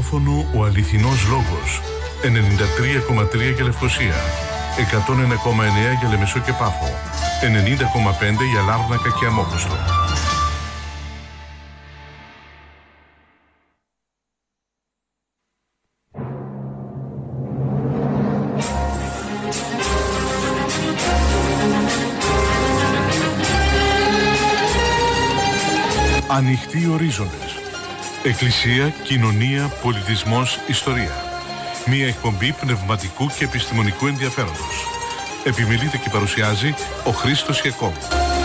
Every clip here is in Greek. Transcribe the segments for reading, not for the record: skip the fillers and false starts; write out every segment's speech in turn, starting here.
ραδιόφωνο «Ο Αληθινός Λόγος». 93,3 για Λευκοσία, 101,9 για Λεμεσό και Πάφο, 90,5 για Λάρνακα και Αμόχωστο. Ανοιχτοί ορίζοντες. Εκκλησία, κοινωνία, πολιτισμός, ιστορία. Μία εκπομπή πνευματικού και επιστημονικού ενδιαφέροντος. Επιμελείται και παρουσιάζει ο Χρήστος Ιακώβου.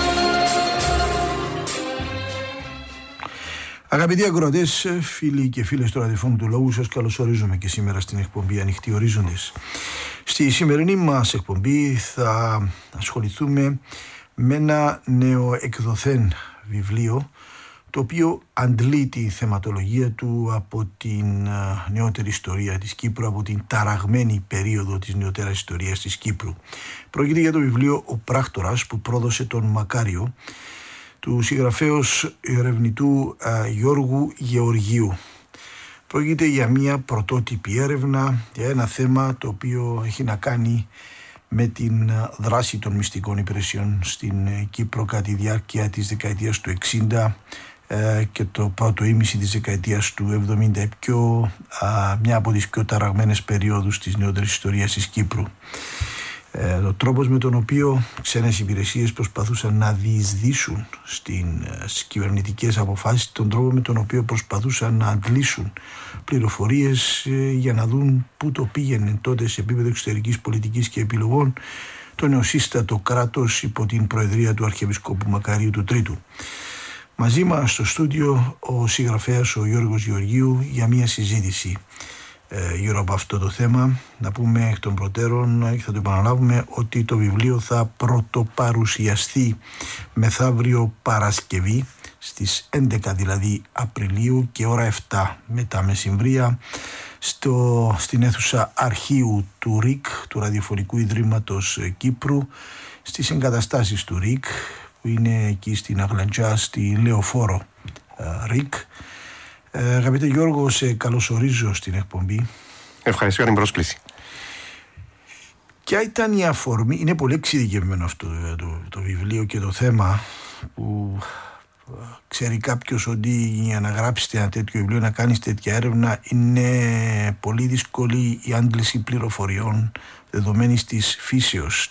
Αγαπητοί ακροατές, φίλοι και φίλες του ραδιοφώνου του Λόγου, σας καλωσορίζουμε και σήμερα στην εκπομπή Ανοιχτοί Ορίζοντες. Στη σημερινή μας εκπομπή θα ασχοληθούμε με ένα νεοεκδοθέν βιβλίο, το οποίο αντλεί τη θεματολογία του από την νεότερη ιστορία της Κύπρου, από την ταραγμένη περίοδο της νεότερας ιστορίας της Κύπρου. Πρόκειται για το βιβλίο «Ο Πράκτορας» που πρόδωσε τον Μακάριο, του συγγραφέως ερευνητού Γιώργου Γεωργίου. Πρόκειται για μια πρωτότυπη έρευνα για ένα θέμα το οποίο έχει να κάνει με την δράση των μυστικών υπηρεσιών στην Κύπρο κατά τη διάρκεια της δεκαετίας του 60 και το πρώτο ήμιση της δεκαετίας του 70, μια από τις πιο ταραγμένες περιόδους της νεότερης ιστορίας της Κύπρου. Ο τρόπος με τον οποίο ξένες υπηρεσίες προσπαθούσαν να διεισδύσουν στις κυβερνητικές αποφάσεις, τον τρόπο με τον οποίο προσπαθούσαν να αντλήσουν πληροφορίες για να δουν πού το πήγαινε τότε σε επίπεδο εξωτερικής πολιτικής και επιλογών το νεοσύστατο κράτος υπό την προεδρία του Αρχιεπισκόπου Μακαρίου του Τρίτου. Μαζί μας στο στούντιο ο συγγραφέας ο Γιώργος Γεωργίου για μια συζήτηση γύρω από αυτό το θέμα. Να πούμε εκ των προτέρων και θα το επαναλάβουμε ότι το βιβλίο θα πρωτοπαρουσιαστεί μεθαύριο Παρασκευή στις 11 δηλαδή Απριλίου και ώρα 7 μετά μεσημβρία στην αίθουσα αρχείου του ΡΙΚ, του Ραδιοφωνικού Ιδρύματος Κύπρου, στις εγκαταστάσεις του ΡΙΚ που είναι εκεί στην Αγλαντζά, στη Λεωφόρο ΡΙΚ. Αγαπητέ Γιώργο, σε καλωσορίζω στην εκπομπή. Ευχαριστώ για την πρόσκληση. Ποια ήταν η αφορμή? Είναι πολύ εξειδικευμένο αυτό το βιβλίο και το θέμα, που ξέρει κάποιος ότι για να γράψετε ένα τέτοιο βιβλίο, να κάνεις τέτοια έρευνα, είναι πολύ δύσκολη η άντληση πληροφοριών δεδομένης της φύσεως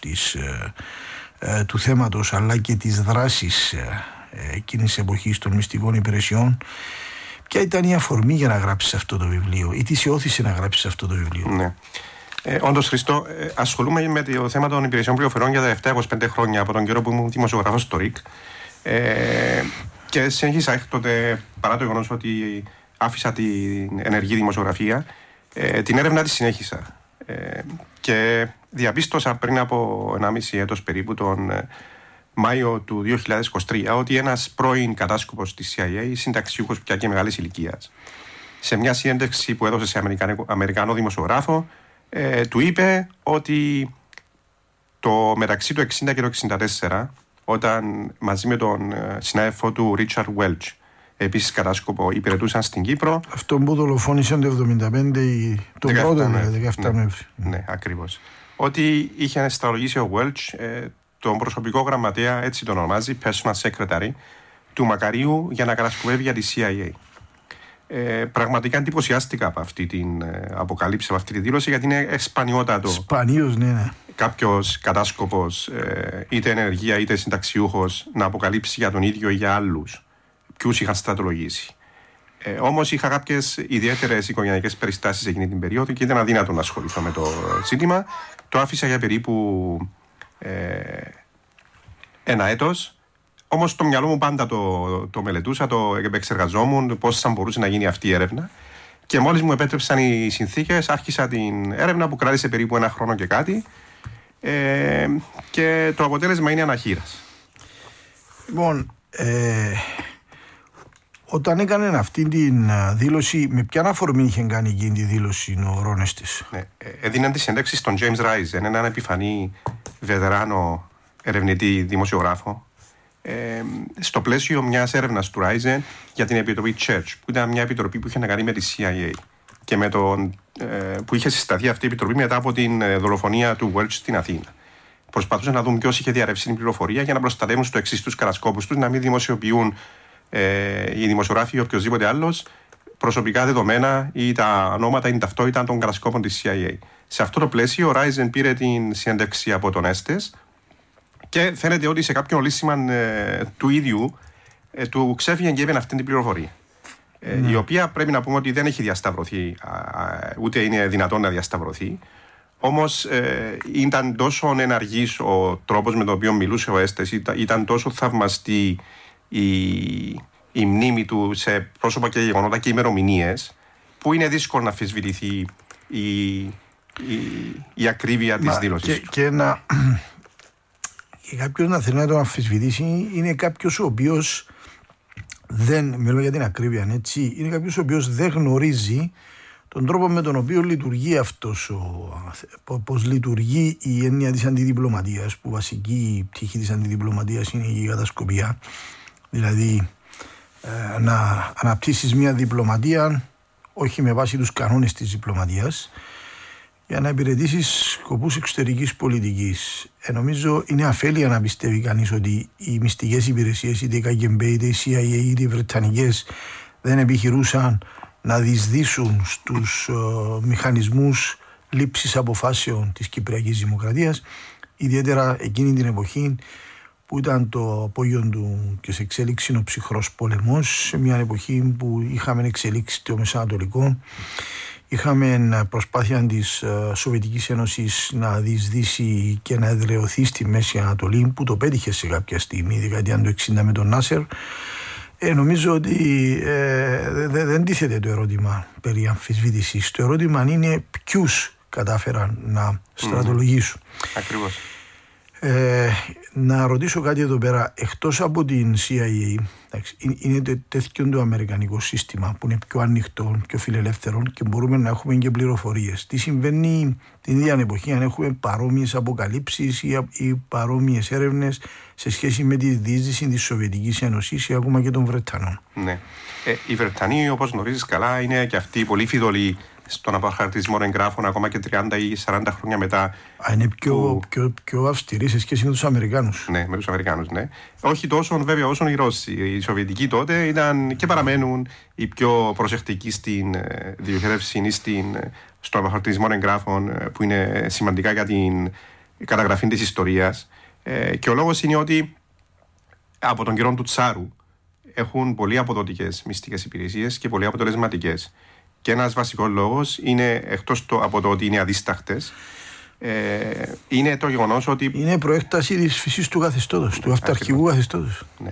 του θέματος αλλά και της δράσης εκείνης της εποχής των μυστικών υπηρεσιών. Ποια ήταν η αφορμή για να γράψεις αυτό το βιβλίο ή τι σε όθησε να γράψεις αυτό το βιβλίο? Ναι. Όντως, Χριστό, ασχολούμαι με το θέμα των υπηρεσιών πληροφοριών για τα τελευταία 25 χρόνια, από τον καιρό που ήμουν δημοσιογράφος στο ΡΙΚ. Και συνέχισα έκτοτε, παρά το γεγονός ότι άφησα την ενεργή δημοσιογραφία, την έρευνα τη συνέχισα. Και διαπίστωσα πριν από 1,5 έτος περίπου, τον Μάιο του 2023, ότι ένας πρώην κατάσκοπος της CIA, συνταξιούχος πια και μεγάλης ηλικίας, σε μια συνέντευξη που έδωσε σε Αμερικανό δημοσιογράφο, του είπε ότι το μεταξύ του 60 και του 64, όταν μαζί με τον συνάδελφό του Ρίτσαρντ Βέλτς, επίσης κατάσκοπο, υπηρετούσαν στην Κύπρο. Αυτό που δολοφόνησαν το 1975, τον πρώτο, 17 Νοέμβρη. Ναι, ακριβώς. Ότι είχε στρατολογήσει ο Βέλτς τον προσωπικό γραμματέα, έτσι τον ονομάζει, personal secretary, του Μακαρίου για να κατασκοπεύει για τη CIA. Πραγματικά εντυπωσιάστηκα από αυτή την αποκαλύψη, από αυτή τη δήλωση, γιατί είναι σπανιότατο. Σπανίως, ναι. Κάποιος κατάσκοπος, είτε ενεργεία είτε συνταξιούχος, να αποκαλύψει για τον ίδιο ή για άλλους ποιους είχαν στρατολογήσει. Όμως είχα κάποιες ιδιαίτερες οικογενειακές περιστάσεις εκείνη την περίοδο και ήταν αδύνατο να ασχοληθώ με το ζήτημα. Το άφησα για περίπου ένα έτος. Όμως στο μυαλό μου πάντα το μελετούσα, το επεξεργαζόμουν πώς θα μπορούσε να γίνει αυτή η έρευνα. Και μόλις μου επέτρεψαν οι συνθήκες, άρχισα την έρευνα που κράτησε περίπου 1 χρόνο και κάτι. Και το αποτέλεσμα είναι αναχείρας. Λοιπόν, όταν έκανε αυτή την δήλωση, με ποια αφορμή είχε κάνει εκείνη τη δήλωση ο Ρόνεστης? Ναι, έδιναν τις συνέντευξεις στον James Risen, έναν επιφανή βετεράνο ερευνητή δημοσιογράφο, στο πλαίσιο μιας έρευνας του Risen για την επιτροπή Church, που ήταν μια επιτροπή που είχε να κάνει με τη CIA. και με που είχε συσταθεί αυτή η επιτροπή μετά από την δολοφονία του Welch στην Αθήνα. Προσπαθούσαν να δουν ποιος είχε διαρρεύσει την πληροφορία για να προστατεύουν στο εξής τους κατασκόπους τους, να μην δημοσιοποιούν οι δημοσιογράφοι ή οποιοδήποτε άλλος προσωπικά δεδομένα ή τα ονόματα ή την ταυτότητα των κατασκόπων της CIA. Σε αυτό το πλαίσιο, ο Ράιζεν πήρε την συνέντευξη από τον Έστες και φαίνεται ότι σε κάποιον λύσιμα του ίδιου του ξέφυγε και έπαιρνε αυτή την πληροφορία. Η οποία πρέπει να πούμε ότι δεν έχει διασταυρωθεί, ούτε είναι δυνατόν να διασταυρωθεί. Όμως ήταν τόσο εναργής ο τρόπος με τον οποίο μιλούσε ο Έστες, ήταν τόσο θαυμαστή η μνήμη του σε πρόσωπα και γεγονότα και ημερομηνίες, που είναι δύσκολο να αμφισβητηθεί η ακρίβεια της δήλωσης του. Και κάποιος να θέλει να το αμφισβητήσει είναι κάποιος ο οποίος δεν, μιλώ για την ακρίβεια, έτσι, είναι κάποιος ο οποίος δεν γνωρίζει τον τρόπο με τον οποίο λειτουργεί αυτός, πώς λειτουργεί η έννοια της αντιδιπλωματίας, που βασική πτυχή της αντιδιπλωματίας είναι η κατασκοπία. Δηλαδή να αναπτύσσεις μια διπλωματία όχι με βάση τους κανόνες της διπλωματίας, για να υπηρετήσεις σκοπούς εξωτερικής πολιτικής. Νομίζω είναι αφέλεια να πιστεύει κανείς ότι οι μυστικές υπηρεσίες, είτε η KGB, είτε η CIA, είτε οι Βρετανικές, δεν επιχειρούσαν να διεισδύσουν στους μηχανισμούς λήψης αποφάσεων της Κυπριακής Δημοκρατίας, ιδιαίτερα εκείνη την εποχή που ήταν το απόγειο του και σε εξέλιξη ο ψυχρός πόλεμος, σε μια εποχή που είχαμε εξελίξει το Μεσανατολικό, είχαμε προσπάθεια της Σοβιετικής Ένωσης να διεισδύσει και να εδραιωθεί στη Μέση Ανατολή, που το πέτυχε σε κάποια στιγμή, δεκαετία του 60 με τον Νάσερ. Νομίζω ότι δεν τίθεται το ερώτημα περί αμφισβήτησης. Το ερώτημα είναι ποιους κατάφεραν να στρατολογήσουν. Ακριβώς. Να ρωτήσω κάτι εδώ πέρα. Εκτός από την CIA, είναι τέτοιο το αμερικανικό σύστημα που είναι πιο ανοιχτό, πιο φιλελεύθερο και μπορούμε να έχουμε και πληροφορίες. Τι συμβαίνει την ίδια εποχή, αν έχουμε παρόμοιες αποκαλύψεις ή παρόμοιες έρευνες σε σχέση με τη διείσδυση της Σοβιετικής Ένωσης ή ακόμα και των Βρετανών. Ναι. Οι Βρετανοί, όπως γνωρίζεις καλά, είναι και αυτοί πολύ φιδωλοί στον αποχαρτισμό εγγράφων ακόμα και 30 ή 40 χρόνια μετά. Είναι πιο αυστηροί σε σχέση με τους Αμερικάνους. Ναι, με τους Αμερικάνους, ναι. Όχι τόσο βέβαια όσο οι Ρώσοι. Οι Σοβιετικοί τότε ήταν και παραμένουν οι πιο προσεκτικοί στην διοχέτευση ή στον αποχαρτισμό εγγράφων, που είναι σημαντικά για την καταγραφή της ιστορίας. Και ο λόγος είναι ότι από τον καιρό του Τσάρου έχουν πολύ αποδοτικές μυστικές υπηρεσίες και πολύ αποτελεσματικές. Και ένας βασικός λόγος είναι, εκτός από το ότι είναι αδίσταχτες, είναι το γεγονός ότι... Είναι προέκταση της φυσής του καθεστώτος, του αυταρχικού καθεστώτος. Ναι.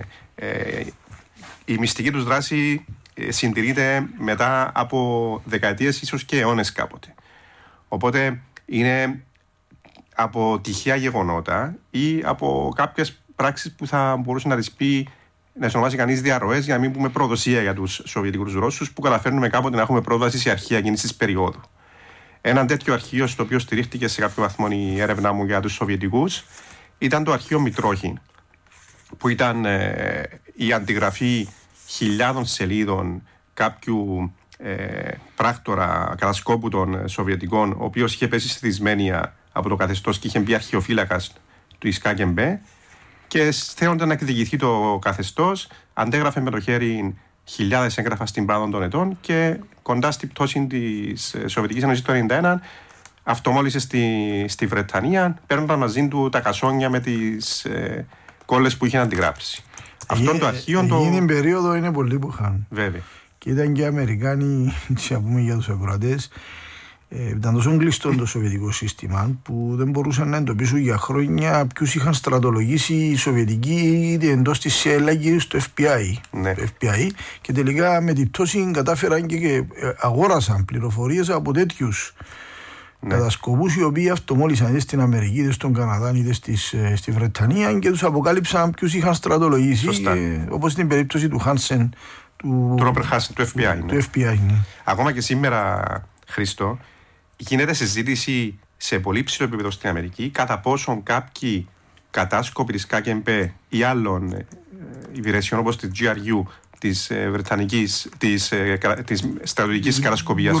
Η μυστική τους δράση συντηρείται μετά από δεκαετίες, ίσως και αιώνες κάποτε. Οπότε είναι από τυχαία γεγονότα ή από κάποιες πράξεις που θα μπορούσε να τις πει, να ονομάσει κανείς διαρροές, για να μην πούμε προδοσία για τους Σοβιετικούς Ρώσους, που καταφέρνουμε κάποτε να έχουμε πρόσβαση σε αρχεία εκείνης της περίοδου. Ένα τέτοιο αρχείο, στο οποίο στηρίχτηκε σε κάποιο βαθμό η έρευνά μου για τους Σοβιετικούς, ήταν το αρχείο Μητρόχιν, που ήταν η αντιγραφή χιλιάδων σελίδων κάποιου πράκτορα κατασκόπου των Σοβιετικών, ο οποίος είχε πέσει στη δυσμένεια από το καθεστώς και είχε μπει αρχαιοφύλακας του KGB. Και θέλονταν να εκδικηθεί το καθεστώς, αντέγραφε με το χέρι χιλιάδες έγγραφα στην πάδο των ετών και κοντά στην πτώση της Σοβιετικής Ένωσης το 1991 αυτομόλυσε στη Βρετανία, παίρνονταν μαζί του τα κασόνια με τις κόλλες που είχε αντιγράψει. Αυτό το αρχείο. Εκείνη την περίοδο είναι πολλοί που είχαν. Βέβαια. Και ήταν και οι Αμερικάνοι, να πούμε για τους ακροατές. Ήταν τόσο κλειστό το σοβιετικό σύστημα που δεν μπορούσαν να εντοπίσουν για χρόνια ποιους είχαν στρατολογήσει οι Σοβιετικοί, είτε εντός της ΣΕΛΑ και στο FBI. Ναι. Το FBI. Και τελικά με την πτώση κατάφεραν και αγόρασαν πληροφορίες από τέτοιους κατασκοπούς, οι οποίοι αυτομόλυσαν είτε στην Αμερική, είτε στον Καναδά, είτε στη Βρετανία και τους αποκάλυψαν ποιους είχαν στρατολογήσει. Όπως στην περίπτωση του Χάνσεν. Του Ρόμπερτ Χάνσεν, του FBI. Του FBI, ναι. Ακόμα και σήμερα, Χρήστο, γίνεται συζήτηση σε πολύ ψηλό επίπεδο στην Αμερική κατά πόσον κάποιοι κατάσκοποι της KGB ή άλλων υπηρεσιών όπως τη GRU της Βρετανικής, της στρατιωτικής κατασκοπίας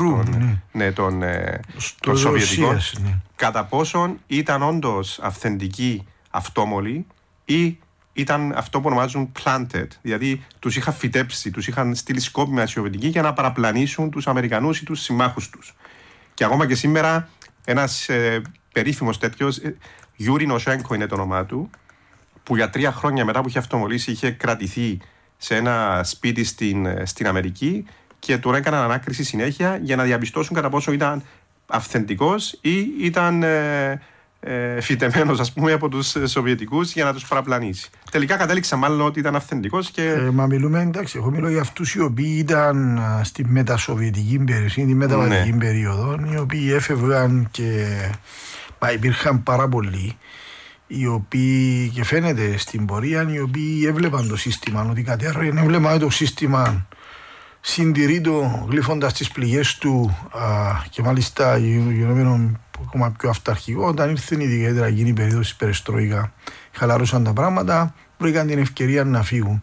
των Σοβιετικών, κατά πόσον ήταν όντως αυθεντικοί αυτόμολοι ή ήταν αυτό που ονομάζουν planted, δηλαδή τους είχαν φυτέψει, τους είχαν στείλει σκόπιμα οι Σοβιετικοί για να παραπλανήσουν τους Αμερικανούς ή τους συμμάχους τους. Και ακόμα και σήμερα ένας περίφημος τέτοιος, Γιούρι Νοσέγκο είναι το όνομά του, που για 3 χρόνια μετά που είχε αυτομολύσει είχε κρατηθεί σε ένα σπίτι στην Αμερική και του έκαναν ανάκριση συνέχεια για να διαπιστώσουν κατά πόσο ήταν αυθεντικός ή ήταν φυτεμένος, ας πούμε, από τους Σοβιετικούς για να τους παραπλανήσει. Τελικά κατέληξα μάλλον ότι ήταν αυθεντικός και... Μα μιλούμε, εντάξει, εγώ μιλώ για αυτούς οι οποίοι ήταν στη μετασοβιετική περιοχή, τη μεταβατική περίοδο, οι οποίοι έφευγαν και υπήρχαν πάρα πολλοί, οι οποίοι, και φαίνεται στην πορεία, οι οποίοι έβλεπαν το σύστημα, ότι κατέρρευε, έβλεπαν το σύστημα συντηρείτο, γλύφοντας τις πληγές του, και μάλιστα γινόμενο ακόμα πιο αυταρχικό. Όταν ήρθε ιδιαίτερα εκείνη η περίοδος της Περεστρόικα, χαλάρωσαν τα πράγματα, βρήκαν την ευκαιρία να φύγουν.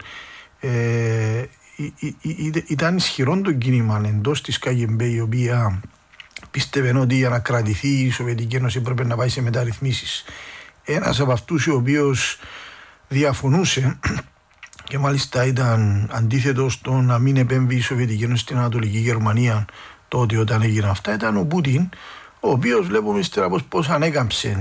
Ήταν ισχυρό το κίνημα εντός της ΚΑΓΕΜΠΕ, η οποία πίστευε ότι για να κρατηθεί η Σοβιετική Ένωση έπρεπε να πάει σε μεταρρυθμίσεις. Ένας από αυτούς ο οποίος διαφωνούσε και μάλιστα ήταν αντίθετος στο να μην επέμβει η Σοβιετική Ένωση στην Ανατολική Γερμανία τότε όταν έγιναν αυτά, ήταν ο Πούτιν, ο οποίος βλέπουμε ύστερα πώς ανέκαμψε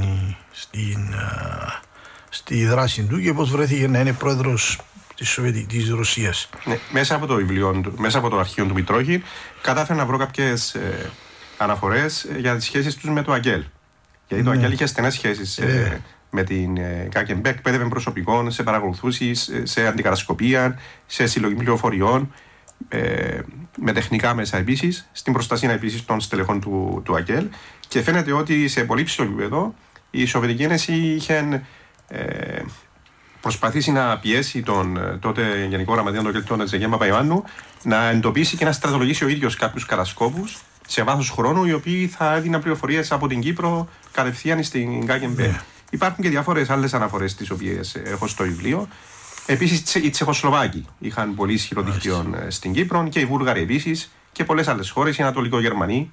στη δράση του και πώς βρέθηκε να είναι πρόεδρος της Ρωσίας. Ναι, μέσα από το βιβλίο του, μέσα από το αρχείο του Μητρόχη, κατάφερα να βρω κάποιες αναφορές για τις σχέσεις τους με το Αγγέλ. Γιατί το Αγγέλ είχε στενές σχέσεις με την ΚΑΓΕΜΠΕ, εκπαίδευε προσωπικών, σε παρακολουθούσεις, σε αντικατασκοπία, σε συλλογή πληροφοριών, με τεχνικά μέσα επίσης, στην προστασία επίσης των στελεχών του Αγγέλ. Και φαίνεται ότι σε πολύ ψηλό επίπεδο η Σοβιετική Ένωση είχε προσπαθήσει να πιέσει τον τότε Γενικό Γραμματέα του Αγγέλ, τον Σεργέη Παπαϊωάννου, να εντοπίσει και να στρατολογήσει ο ίδιος κάποιους κατασκόπους σε βάθος χρόνου, οι οποίοι θα έδιναν πληροφορίες από την Κύπρο κατευθείαν στην ΚΑΓΕΜΠΕ. Υπάρχουν και διάφορες άλλες αναφορές τις οποίες έχω στο βιβλίο. Επίσης οι Τσεχοσλοβάκοι είχαν πολύ ισχυρό δίκτυο στην Κύπρο και οι Βούλγαροι επίσης και πολλές άλλες χώρες, οι Ανατολικογερμανοί.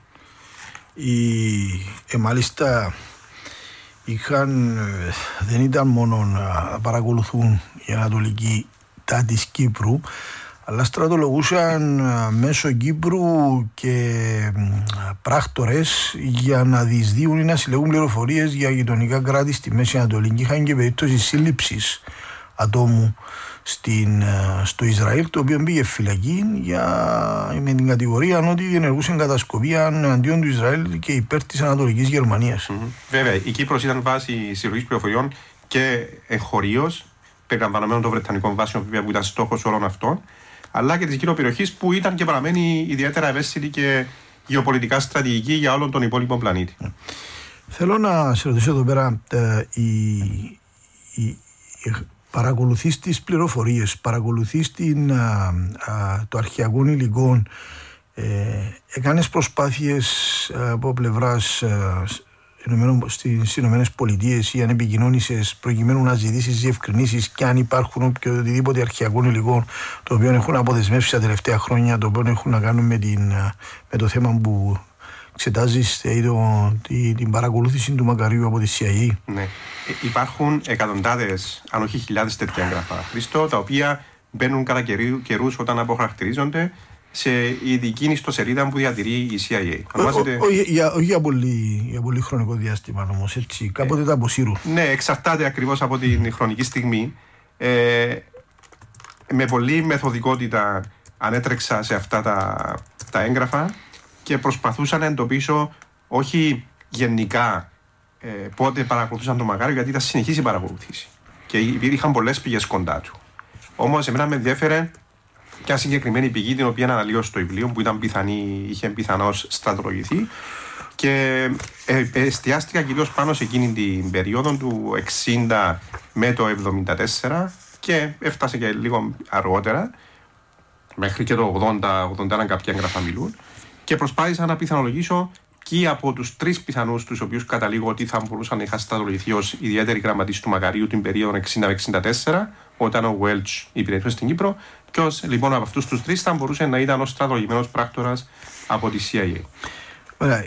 Μάλιστα δεν ήταν μόνο να παρακολουθούν η Ανατολική τα της Κύπρου, αλλά στρατολογούσαν μέσω Κύπρου και πράκτορες για να διεισδύουν ή να συλλεγούν πληροφορίες για γειτονικά κράτη στη Μέση Ανατολή. Και είχαν και περίπτωση σύλληψης ατόμου στο Ισραήλ, το οποίο πήγε φυλακή με την κατηγορία ότι διενεργούσε κατασκοπία αντίον του Ισραήλ και υπέρ της Ανατολικής Γερμανίας. Βέβαια, η Κύπρος ήταν βάση συλλογής πληροφοριών και εγχωρίως, περιλαμβανομένων των Βρετανικών βάσεων που ήταν στόχος όλων αυτών, αλλά και της γύρω περιοχής που ήταν και παραμένει ιδιαίτερα ευαίσθητη και γεωπολιτικά στρατηγική για όλον τον υπόλοιπο πλανήτη. Θέλω να σε ρωτήσω εδώ πέρα, παρακολουθείς τις πληροφορίες, παρακολουθείς το αρχαιακό υλικό, έκανες προσπάθειες από πλευράς στις Ηνωμένες Πολιτείες ή αν επικοινώνησες προκειμένου να ζητήσεις διευκρινήσεις και αν υπάρχουν οποιοδήποτε αρχαιακό υλικό το οποίο έχουν αποδεσμεύσει τα τελευταία χρόνια, το οποίο έχουν να κάνουν με το θέμα που εξετάζεις, την παρακολούθηση του Μακαρίου από τη CIA. Ναι. Υπάρχουν εκατοντάδες, αν όχι χιλιάδες τέτοια έγγραφα, Χρήστο, τα οποία μπαίνουν κατά καιρούς όταν αποχαρακτηρίζονται σε ειδική ιστοσελίδα που διατηρεί η CIA. Όχι για πολύ χρονικό διάστημα όμως, έτσι, κάποτε τα αποσύρουν. Ναι, εξαρτάται ακριβώς από την χρονική στιγμή. Με πολλή μεθοδικότητα ανέτρεξα σε αυτά τα έγγραφα και προσπαθούσα να εντοπίσω όχι γενικά πότε παρακολουθούσαν το Μακάριο, γιατί ήταν συνεχής η παρακολουθήση και υπήρχαν πολλές πηγές κοντά του. Όμως εμένα με ενδιέφερε μια συγκεκριμένη πηγή, την οποία αναλύω στο βιβλίο, που είχε πιθανώς στρατολογηθεί, και εστιάστηκα κυρίως πάνω σε εκείνη την περίοδο του 60 με το 74 και έφτασε και λίγο αργότερα, μέχρι και το 80 κάποια έγγραφα μιλούν, και προσπάθησα να πιθανολογήσω και από τους 3 πιθανούς τους οποίους καταλήγω ότι θα μπορούσαν να είχαν στρατολογηθεί ως ιδιαίτεροι γραμματείς του Μακαρίου την περίοδο 60-64, όταν ο Welch υπηρετούσε στην Κύπρο, Ποιος λοιπόν από αυτούς τους τρεις θα μπορούσε να ήταν ο στρατολογημένος πράκτορας από τη CIA. Ωραία.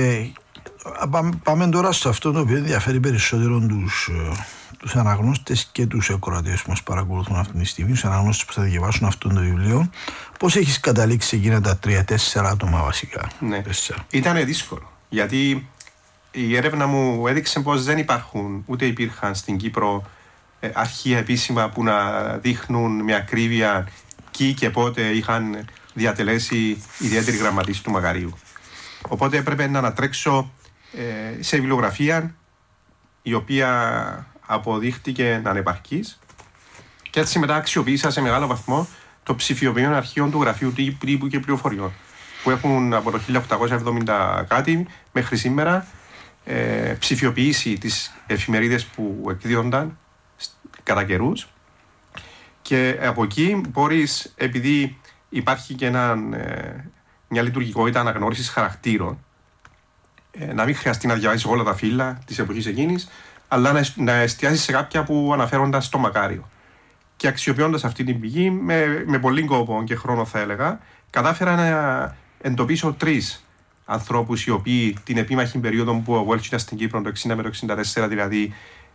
Πάμε τώρα σε αυτό το οποίο ενδιαφέρει περισσότερο τους αναγνώστες και τους ακροατές που μας παρακολουθούν αυτή τη στιγμή, τους αναγνώστες που θα διαβάσουν αυτό το βιβλίο. Πώς έχεις καταλήξει εκείνα τα 3-4 άτομα βασικά? Ναι. Ήταν δύσκολο, γιατί η έρευνα μου έδειξε πως δεν υπάρχουν, ούτε υπήρχαν στην Κύπρο αρχεία επίσημα που να δείχνουν με ακρίβεια ποιοι και πότε είχαν διατελέσει ιδιαίτερη γραμματείς του Μακαρίου. Οπότε έπρεπε να ανατρέξω σε βιβλιογραφία η οποία αποδείχτηκε ανεπαρκής και έτσι μετά αξιοποίησα σε μεγάλο βαθμό το ψηφιοποιημένο αρχείο του Γραφείου Τύπου και Πληροφοριών που έχουν από το 1870 κάτι μέχρι σήμερα ψηφιοποιήσει τις εφημερίδες που εκδίδονταν κατά καιρούς, και από εκεί μπορείς, επειδή υπάρχει και μια λειτουργικότητα αναγνώρισης χαρακτήρων, να μην χρειαστεί να διαβάσεις όλα τα φύλλα της εποχής εκείνης, αλλά να εστιάσεις σε κάποια που αναφέρονταν στο Μακάριο. Και αξιοποιώντας αυτή την πηγή, με πολύ κόπο και χρόνο θα έλεγα, κατάφερα να εντοπίσω 3 ανθρώπους οι οποίοι την επίμαχη περίοδο που ο Welch ήταν στην Κύπρο, το 1960 με το 1964 δηλαδή,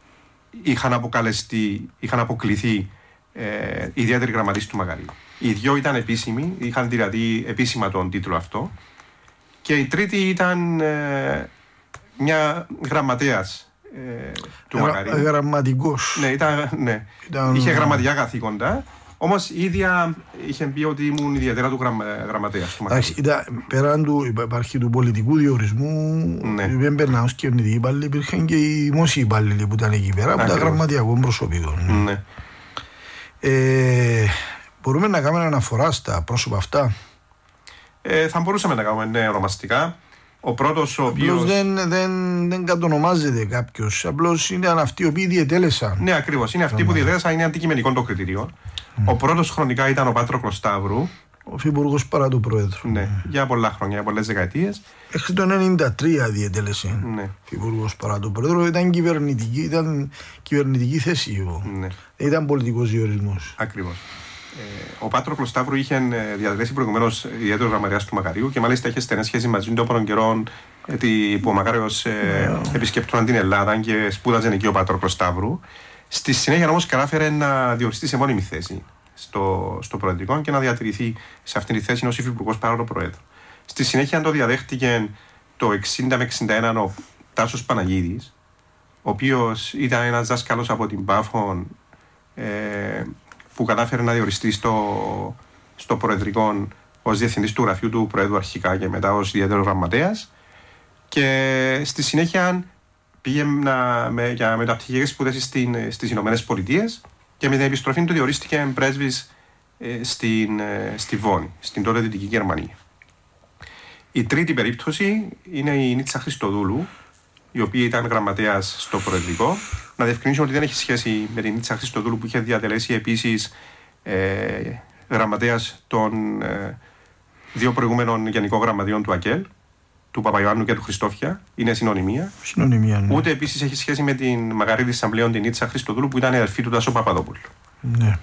είχαν αποκληθεί ιδιαίτεροι γραμματείς του Μακαρίου. Οι 2 ήταν επίσημοι, είχαν δηλαδή επίσημα τον τίτλο αυτό, και η τρίτη ήταν μια γραμματέας του Μακαρίου. Γραμματικός. Ναι, είχε γραμματικά καθήκοντα, όμως η ίδια είχε πει ότι ήμουν ιδιαίτερα του γραμματέας του Μακαρίου. Πέραν του υπάρχει του πολιτικού διορισμού, δεν περνάω ως κυβερνητικοί υπάλληλοι, υπήρχαν και οι δημόσιοι υπάλληλοι που ήταν εκεί πέρα, από τα γραμματιακών προσωπικών. Ναι. Μπορούμε να κάνουμε αναφορά στα πρόσωπα αυτά? Θα μπορούσαμε να κάνουμε ονομαστικά. Ο πρώτος ο οποίος... δεν κατονομάζεται κάποιος, απλώς είναι αυτοί οι οποίοι διετέλεσαν. Ναι, ακριβώς. Είναι αυτοί που διετέλεσαν, είναι αντικειμενικό το κριτήριο. Ο πρώτος χρονικά ήταν ο Πάτροκλος Σταύρου. Ο Υφυπουργός παρά του Πρόεδρου. Ναι, για πολλά χρόνια, για πολλές δεκαετίες. Μέχρι το 1993 διετέλεσε. Ναι. Υφυπουργός παρά του Πρόεδρου. Ήταν κυβερνητική θέση. Ναι. Δεν ήταν πολιτικός διορισμός. Ακριβώς. Ο Πάτροκλος Σταύρου είχε διατελέσει προηγουμένως ιδιαίτερο γραμματέας του Μακαρίου και μάλιστα είχε στενές σχέσεις μαζί του από τον καιρό που ο Μακάριος επισκεπτόταν την Ελλάδα και σπούδαζε εκεί ο Πάτροκλος Σταύρου. Στη συνέχεια όμως κατάφερε να διοριστεί σε μόνιμη θέση στο Προεδρικό και να διατηρηθεί σε αυτήν τη θέση ως υφυπουργός παρά του Προέδρου. Στη συνέχεια το διαδέχτηκε το 60 με 61 ο Τάσος Παναγίδης, ο οποίος ήταν ένας δάσκαλος από την Πάφο που κατάφερε να διοριστεί στο Προεδρικό ως διευθυντής του γραφείου του Προέδρου αρχικά και μετά ως ιδιαίτερος γραμματέας, και στη συνέχεια πήγε για μεταπτυχιακές σπουδές στις Ηνωμένες Πολιτείες και με την επιστροφή του διορίστηκε πρέσβης στη Βόνη, στην τότε Δυτική Γερμανία. Η τρίτη περίπτωση είναι η Νίτσα Χριστοδούλου, η οποία ήταν γραμματέας στο Προεδρικό. Να διευκρινίσω ότι δεν έχει σχέση με την Νίτσα Χριστοδούλου που είχε διατελέσει επίσης γραμματέας των 2 προηγούμενων γενικών γραμματείων του ΑΚΕΛ, του Παπαϊωάννου και του Χριστόφια. Είναι συνωνυμία. Ναι. Ούτε επίσης έχει σχέση με την Μαγαρίδη Αισθαμπλέων την Νίτσα Χριστοδούλου που ήταν η αδερφή του Τάσο Παπαδόπουλου. Ναι.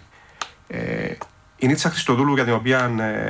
Η Νίτσα Χριστοδούλου, για την οποία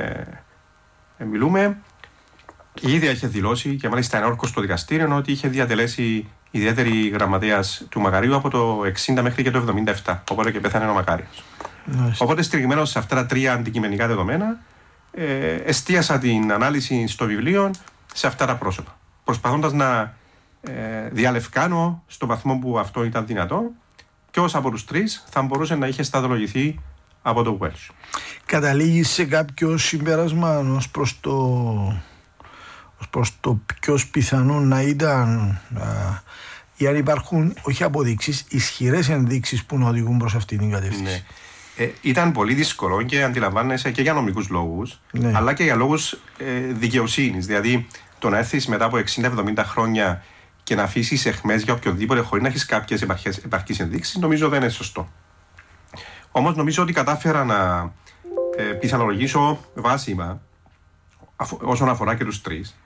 μιλούμε, η ίδια είχε δηλώσει και μάλιστα ενόρκο στο δικαστήριο ότι είχε διατελέσει ιδιαίτερη γραμματέας του Μακαρίου από το 60 μέχρι και το 77, οπότε και πέθανε ο Μακάριος. Οπότε στηριγμένος σε αυτά τα 3 αντικειμενικά δεδομένα, εστίασα την ανάλυση στο βιβλίο σε αυτά τα πρόσωπα, προσπαθώντας να διαλευκάνω στο βαθμό που αυτό ήταν δυνατό ποιος από τους 3 θα μπορούσε να είχε σταδολογηθεί από το Welch. Καταλήγεις σε κάποιο συμπέρασμα ως προς το ποιος πιθανόν να ήταν, ή αν υπάρχουν, όχι αποδείξεις, ισχυρές ενδείξεις που να οδηγούν προς αυτή την κατεύθυνση? Ναι. Ήταν πολύ δύσκολο και αντιλαμβάνεσαι και για νομικούς λόγους, αλλά και για λόγους δικαιοσύνης. Δηλαδή, το να έρθεις μετά από 60-70 χρόνια και να αφήσεις αιχμές για οποιοδήποτε χωρίς να έχεις κάποιες επαρκείς ενδείξεις, νομίζω δεν είναι σωστό. Όμως νομίζω ότι κατάφερα να πιθανολογήσω βάσιμα όσον αφορά και τους 3.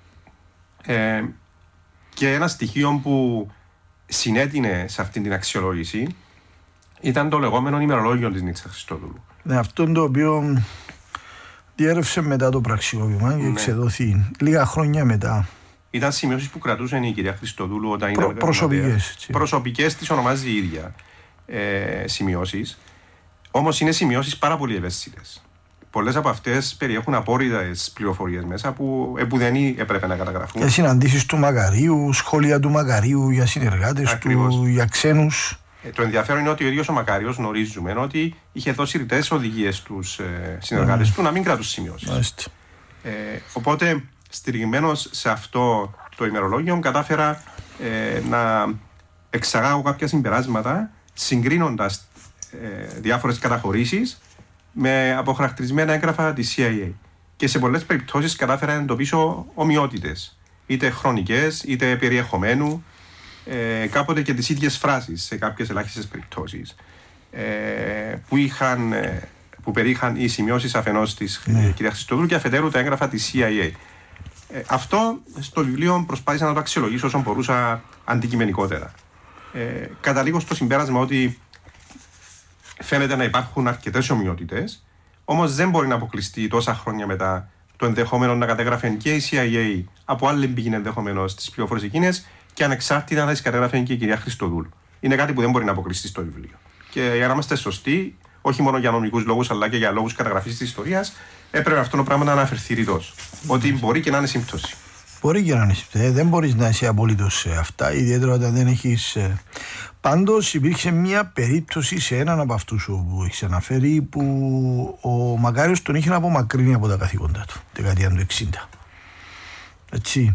Και ένα στοιχείο που συνέτεινε σε αυτή την αξιολόγηση ήταν το λεγόμενο ημερολόγιο της Νίτσα Χριστοδούλου. Ναι, αυτό το οποίο διέρευσε μετά το πραξικόπημα και εξεδόθη λίγα χρόνια μετά. Ήταν σημειώσεις που κρατούσε η κυρία Χριστοδούλου όταν ήταν προσωπικές, τις ονομάζει η ίδια σημειώσεις. Όμως είναι σημειώσεις πάρα πολύ ευαίσθητες. Πολλές από αυτές περιέχουν απόρριτες πληροφορίες μέσα που δεν έπρεπε να καταγραφούν. Για συναντήσεις του Μακαρίου, σχόλια του Μακαρίου για συνεργάτες του, για ξένους. Το ενδιαφέρον είναι ότι ο ίδιος ο Μακάριος γνωρίζουμε ότι είχε δώσει ρητές οδηγίες στους συνεργάτες του να μην κρατούν σημειώσεις. Οπότε, στηριγμένος σε αυτό το ημερολόγιο, κατάφερα να εξαγάγω κάποια συμπεράσματα συγκρίνοντας διάφορες καταχωρήσεις με αποχαρακτηρισμένα έγγραφα της CIA. Και σε πολλές περιπτώσεις κατάφερα να εντοπίσω ομοιότητες, είτε χρονικές είτε περιεχομένου, κάποτε και τις ίδιες φράσεις σε κάποιες ελάχιστες περιπτώσεις που περιείχαν οι σημειώσεις αφενός της κυρία Χριστοδούλου και αφετέρου τα έγγραφα της CIA. Αυτό στο βιβλίο προσπάθησα να το αξιολογήσω όσο μπορούσα αντικειμενικότερα. Καταλήγω στο συμπέρασμα ότι φαίνεται να υπάρχουν αρκετές ομοιότητες, όμως δεν μπορεί να αποκλειστεί τόσα χρόνια μετά το ενδεχόμενο να κατέγραφε και η CIA από άλλη πηγή ενδεχομένως στις πληροφορίες εκείνες και ανεξάρτητα να τις κατέγραφε και η κυρία Χριστοδούλου. Είναι κάτι που δεν μπορεί να αποκλειστεί στο βιβλίο. Και για να είμαστε σωστοί, όχι μόνο για νομικούς λόγους αλλά και για λόγους καταγραφής της ιστορίας, έπρεπε αυτό το πράγμα να αναφερθεί ρητός. Ότι μπορεί και να είναι σύμπτωση. Μπορεί και να είναι σύμπτωση. Δεν μπορείς να είσαι απολύτως σε αυτά, ιδιαίτερα όταν δεν έχεις. Πάντως υπήρχε μια περίπτωση σε έναν από αυτούς που έχεις αναφέρει που ο Μακάριος τον είχε απομακρύνει από τα καθήκοντά του, τη δεκαετία του 60. Έτσι.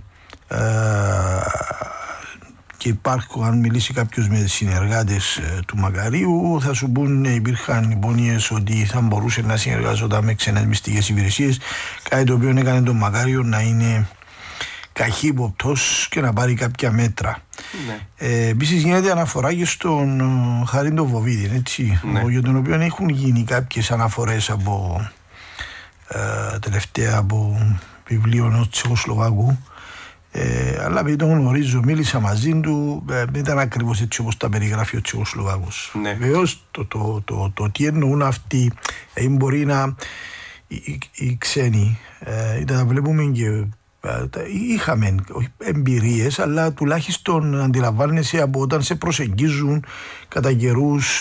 Και υπάρχουν, αν μιλήσει κάποιος με συνεργάτες του Μακαρίου, θα σου πούν υπήρχαν υπόνοιες ότι θα μπορούσε να συνεργάζονταν με ξένες μυστικές υπηρεσίες, κάτι το οποίο έκανε τον Μακάριο να είναι καχύποπτος και να πάρει κάποια μέτρα. Ναι. Επίσης γίνεται αναφορά και στον Χαρίντο Βοβίδη, έτσι, για τον οποίο έχουν γίνει κάποιες αναφορές από τελευταία από βιβλίο ενός Τσεχοσλοβάκου. Αλλά επειδή τον γνωρίζω, μίλησα μαζί του, δεν ήταν ακριβώς έτσι όπως τα περιγράφει ο Τσεχοσλοβάκος. Ναι. Βεβαίως το τι εννοούν αυτοί, μπορεί να οι ξένοι, τα βλέπουμε και είχαμε εμπειρίες, αλλά τουλάχιστον αντιλαμβάνεσαι από όταν σε προσεγγίζουν κατά καιρούς,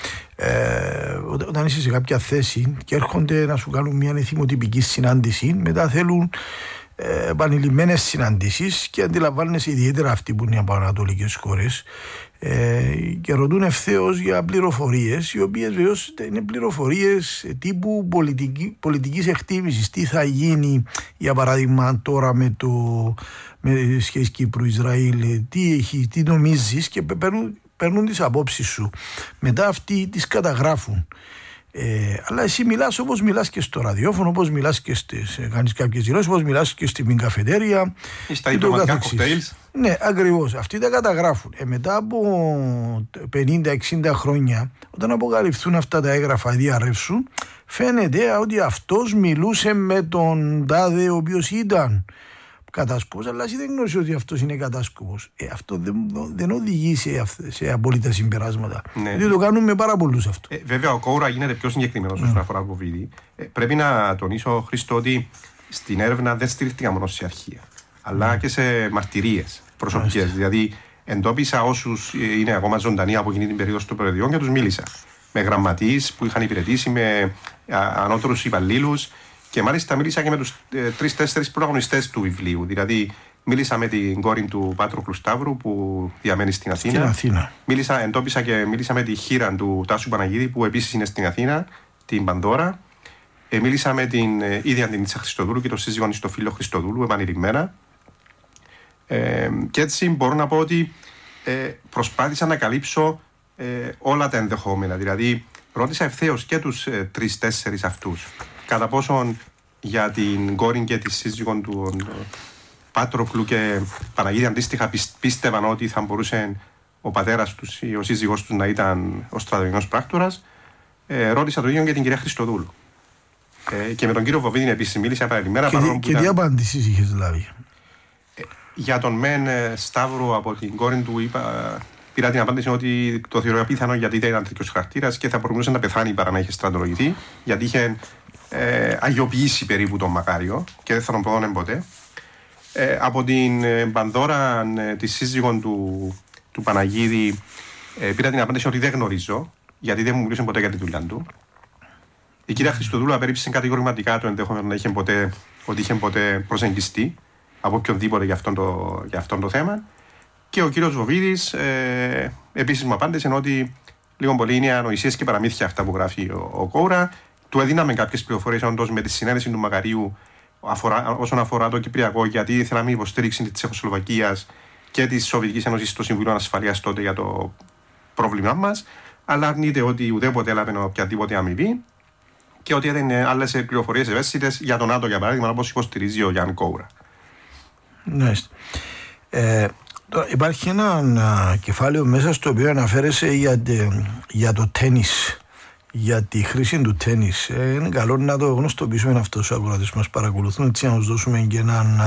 όταν είσαι σε κάποια θέση και έρχονται να σου κάνουν μια εθιμοτυπική συνάντηση, μετά θέλουν επανειλημμένες συναντήσεις και αντιλαμβάνεσαι ιδιαίτερα αυτοί που είναι από ανατολικές χώρες και ρωτούν ευθέως για πληροφορίες, οι οποίες βεβαίως είναι πληροφορίες τύπου πολιτικής εκτίμησης. Τι θα γίνει, για παράδειγμα, τώρα με σχέση Κύπρου-Ισραήλ, τι νομίζεις, και παίρνουν τις απόψεις σου. Μετά αυτοί τις καταγράφουν. Αλλά εσύ μιλάς όπως μιλάς και στο ραδιόφωνο, όπως μιλάς και κάνεις κάποιες δηλώσεις, όπως μιλάς και στην καφετέρια. Στα διπλωματικά κοκτέιλς. Ναι, ακριβώς. Αυτοί τα καταγράφουν. Μετά από 50-60 χρόνια, όταν αποκαλυφθούν αυτά τα έγγραφα, διαρρεύσουν, φαίνεται ότι αυτός μιλούσε με τον τάδε ο οποίος ήταν κατάσκοπος, αλλά εσύ δεν γνωρίζεις ότι αυτός είναι κατάσκοπος. Αυτό δεν οδηγεί σε απόλυτα συμπεράσματα. Ναι. Γιατί το κάνουν με πάρα πολλούς αυτό. Βέβαια, ο Κόουρα γίνεται πιο συγκεκριμένος όσον αφορά το Βοβίδη. Πρέπει να τονίσω, Χρήστο, ότι στην έρευνα δεν στηρίχτηκα μόνο σε αρχεία, αλλά και σε μαρτυρίες προσωπικές. Δηλαδή, εντόπισα όσους είναι ακόμα ζωντανοί από εκείνη την περίοδο στο περιοδικό και τους μίλησα. Με γραμματείς που είχαν υπηρετήσει, με ανώτερους υπαλλήλους. Και μάλιστα μίλησα και με τους 3-4 πρωταγωνιστές του βιβλίου. Δηλαδή, μίλησα με την κόρη του Πάτροκλου Σταύρου που διαμένει στην Αθήνα. Εντόπισα και μίλησα με τη χείρα του Τάσου Παναγίδη που επίσης είναι στην Αθήνα, την Πανδώρα. Μίλησα με την ίδια την Νίτσα Χριστοδούλου και τον σύζυγο της, τον φίλο Χριστοδούλου, επανειλημμένα. Και έτσι μπορώ να πω ότι προσπάθησα να καλύψω όλα τα ενδεχόμενα. Δηλαδή, ρώτησα ευθέως και τους 3-4 αυτούς. Κατά πόσον για την κόρη και τη σύζυγον του Πάτροκλου και Παναγίδη αντίστοιχα πίστευαν ότι θα μπορούσε ο πατέρας τους ή ο σύζυγός τους να ήταν ο στρατηγός πράκτορας. Ρώτησα το ίδιο και την κυρία Χριστοδούλου. Και με τον κύριο Βοβίδη επίσης μίλησα επανειλημμένα. Και τι απάντησης είχες λάβει? Για τον μεν Σταύρο από την κόρη του πήρα την απάντηση ότι το θεωρώ απίθανο γιατί δεν ήταν τέτοιος χαρακτήρας και θα μπορούσε να πεθάνει παρά να είχε στρατολογηθεί, γιατί είχε αγιοποιήσει περίπου τον Μακάριο και δεν θα τον πρόδωνε ποτέ. Από την Πανδώρα, τη σύζυγον του Παναγίδη, πήρα την απάντηση ότι δεν γνωρίζω, γιατί δεν μου μιλούσε ποτέ για τη δουλειά του. Η κυρία Χριστοδούλου απέρριψε κατηγορηματικά το ενδεχόμενο να είχε ποτέ προσεγγιστεί από οποιονδήποτε για αυτό το θέμα. Και ο κύριος Βοβίδης επίσης μου απάντησε ότι λίγο πολύ είναι ανοησίες και παραμύθια αυτά που γράφει ο Κόουρα. Του έδιναμε κάποιες πληροφορίες όντως με τη συνένεση του Μακαρίου όσον αφορά το Κυπριακό, γιατί θέλαμε υποστήριξη της Τσεχοσλοβακίας και της Σοβιετικής Ένωσης στο Συμβουλίο Ασφαλείας τότε για το πρόβλημά μας. Αλλά αρνείται ότι ουδέποτε έλαβε οποιαδήποτε αμοιβή και ότι έδινε άλλες πληροφορίες ευαίσθητες για τον ΝΑΤΟ, για παράδειγμα, όπως υποστηρίζει ο Γιάνν Κόουρα. Ναι. Υπάρχει ένα κεφάλαιο μέσα στο οποίο αναφέρεσαι για το τένις, για τη χρήση του τένις. Είναι καλό να το γνωστοποιήσουμε αυτό στους ακροατές που μας παρακολουθούν, έτσι να τους δώσουμε και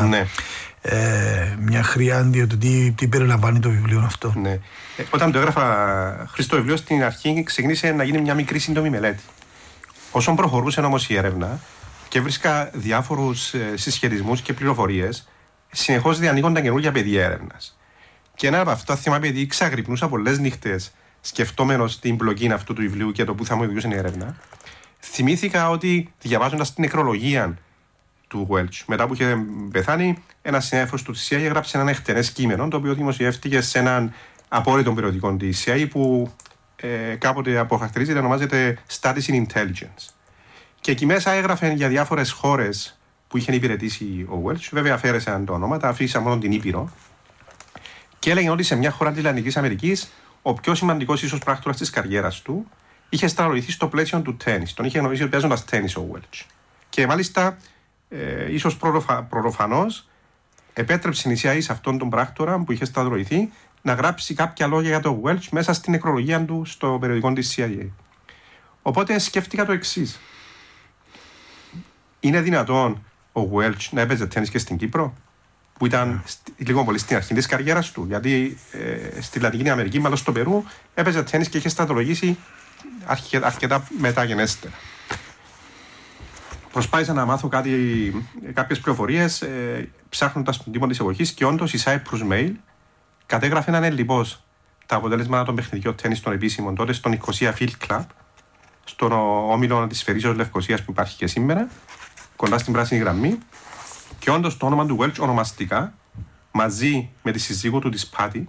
μια χρειά του τι περιλαμβάνει το βιβλίο αυτό. Ναι. Όταν το έγραφα Χριστό βιβλίο, στην αρχή ξεκίνησε να γίνει μια μικρή σύντομη μελέτη. Όσον προχωρούσε όμως η έρευνα και βρίσκα διάφορους συσχετισμούς και πληροφορίες, συνεχώς διανοίγονταν καινούργια πεδία έρευνας. Και ένα από αυτά θυμάμαι, επειδή ξαγρυπνούσα πολλές νύχτες σκεφτόμενος την πλοκή αυτού του βιβλίου και το που θα μου οδηγούσε η έρευνα, θυμήθηκα ότι διαβάζοντας την νεκρολογία του Welch, μετά που είχε πεθάνει, ένας συνάδελφος του CIA έγραψε ένα εκτενές κείμενο, το οποίο δημοσιεύτηκε σε έναν απόρριτο περιοδικό της CIA που κάποτε αποχαρακτηρίζεται, ονομάζεται Studies in Intelligence. Και εκεί μέσα έγραφε για διάφορες χώρες που είχε υπηρετήσει ο Welch. Βέβαια, αφαίρεσαν τα ονόματα, αφήσαν μόνο την Ήπειρο. Και έλεγε ότι σε μια χώρα της Λατινικής Αμερικής, ο πιο σημαντικός ίσως πράκτορας της καριέρας του είχε στρατολογηθεί στο πλαίσιο του τένις. Τον είχε γνωρίσει παίζοντας τένις ο Welch. Και μάλιστα, ίσως προφανώς, επέτρεψε η CIA σε αυτόν τον πράκτορα που είχε στρατολογηθεί να γράψει κάποια λόγια για τον Welch μέσα στην νεκρολογία του στο περιοδικό της CIA. Οπότε σκέφτηκα το εξής. Είναι δυνατόν ο Welch να έπαιζε τένις και στην Κύπρο, που ήταν λίγο πολύ στην αρχή της καριέρας του? Γιατί στη Λατινική Αμερική, μάλλον στο Περού, έπαιζε τένις και είχε στρατολογήσει αρκετά μεταγενέστερα. Προσπάθησα να μάθω κάποιες πληροφορίες ψάχνοντας τον τύπο της εποχής και όντως η Cyprus Mail κατέγραφε έναν ελλιπώς τα αποτέλεσματα των παιχνιδιών τένις των επίσημων τότε στον Νικοσία Field Club, στον όμιλο της Φερίσεως Λευκωσίας που υπάρχει και σήμερα, κοντά στην πράσινη γραμμή. Και όντως το όνομα του Welch ονομαστικά, μαζί με τη σύζυγό του της Πάτη,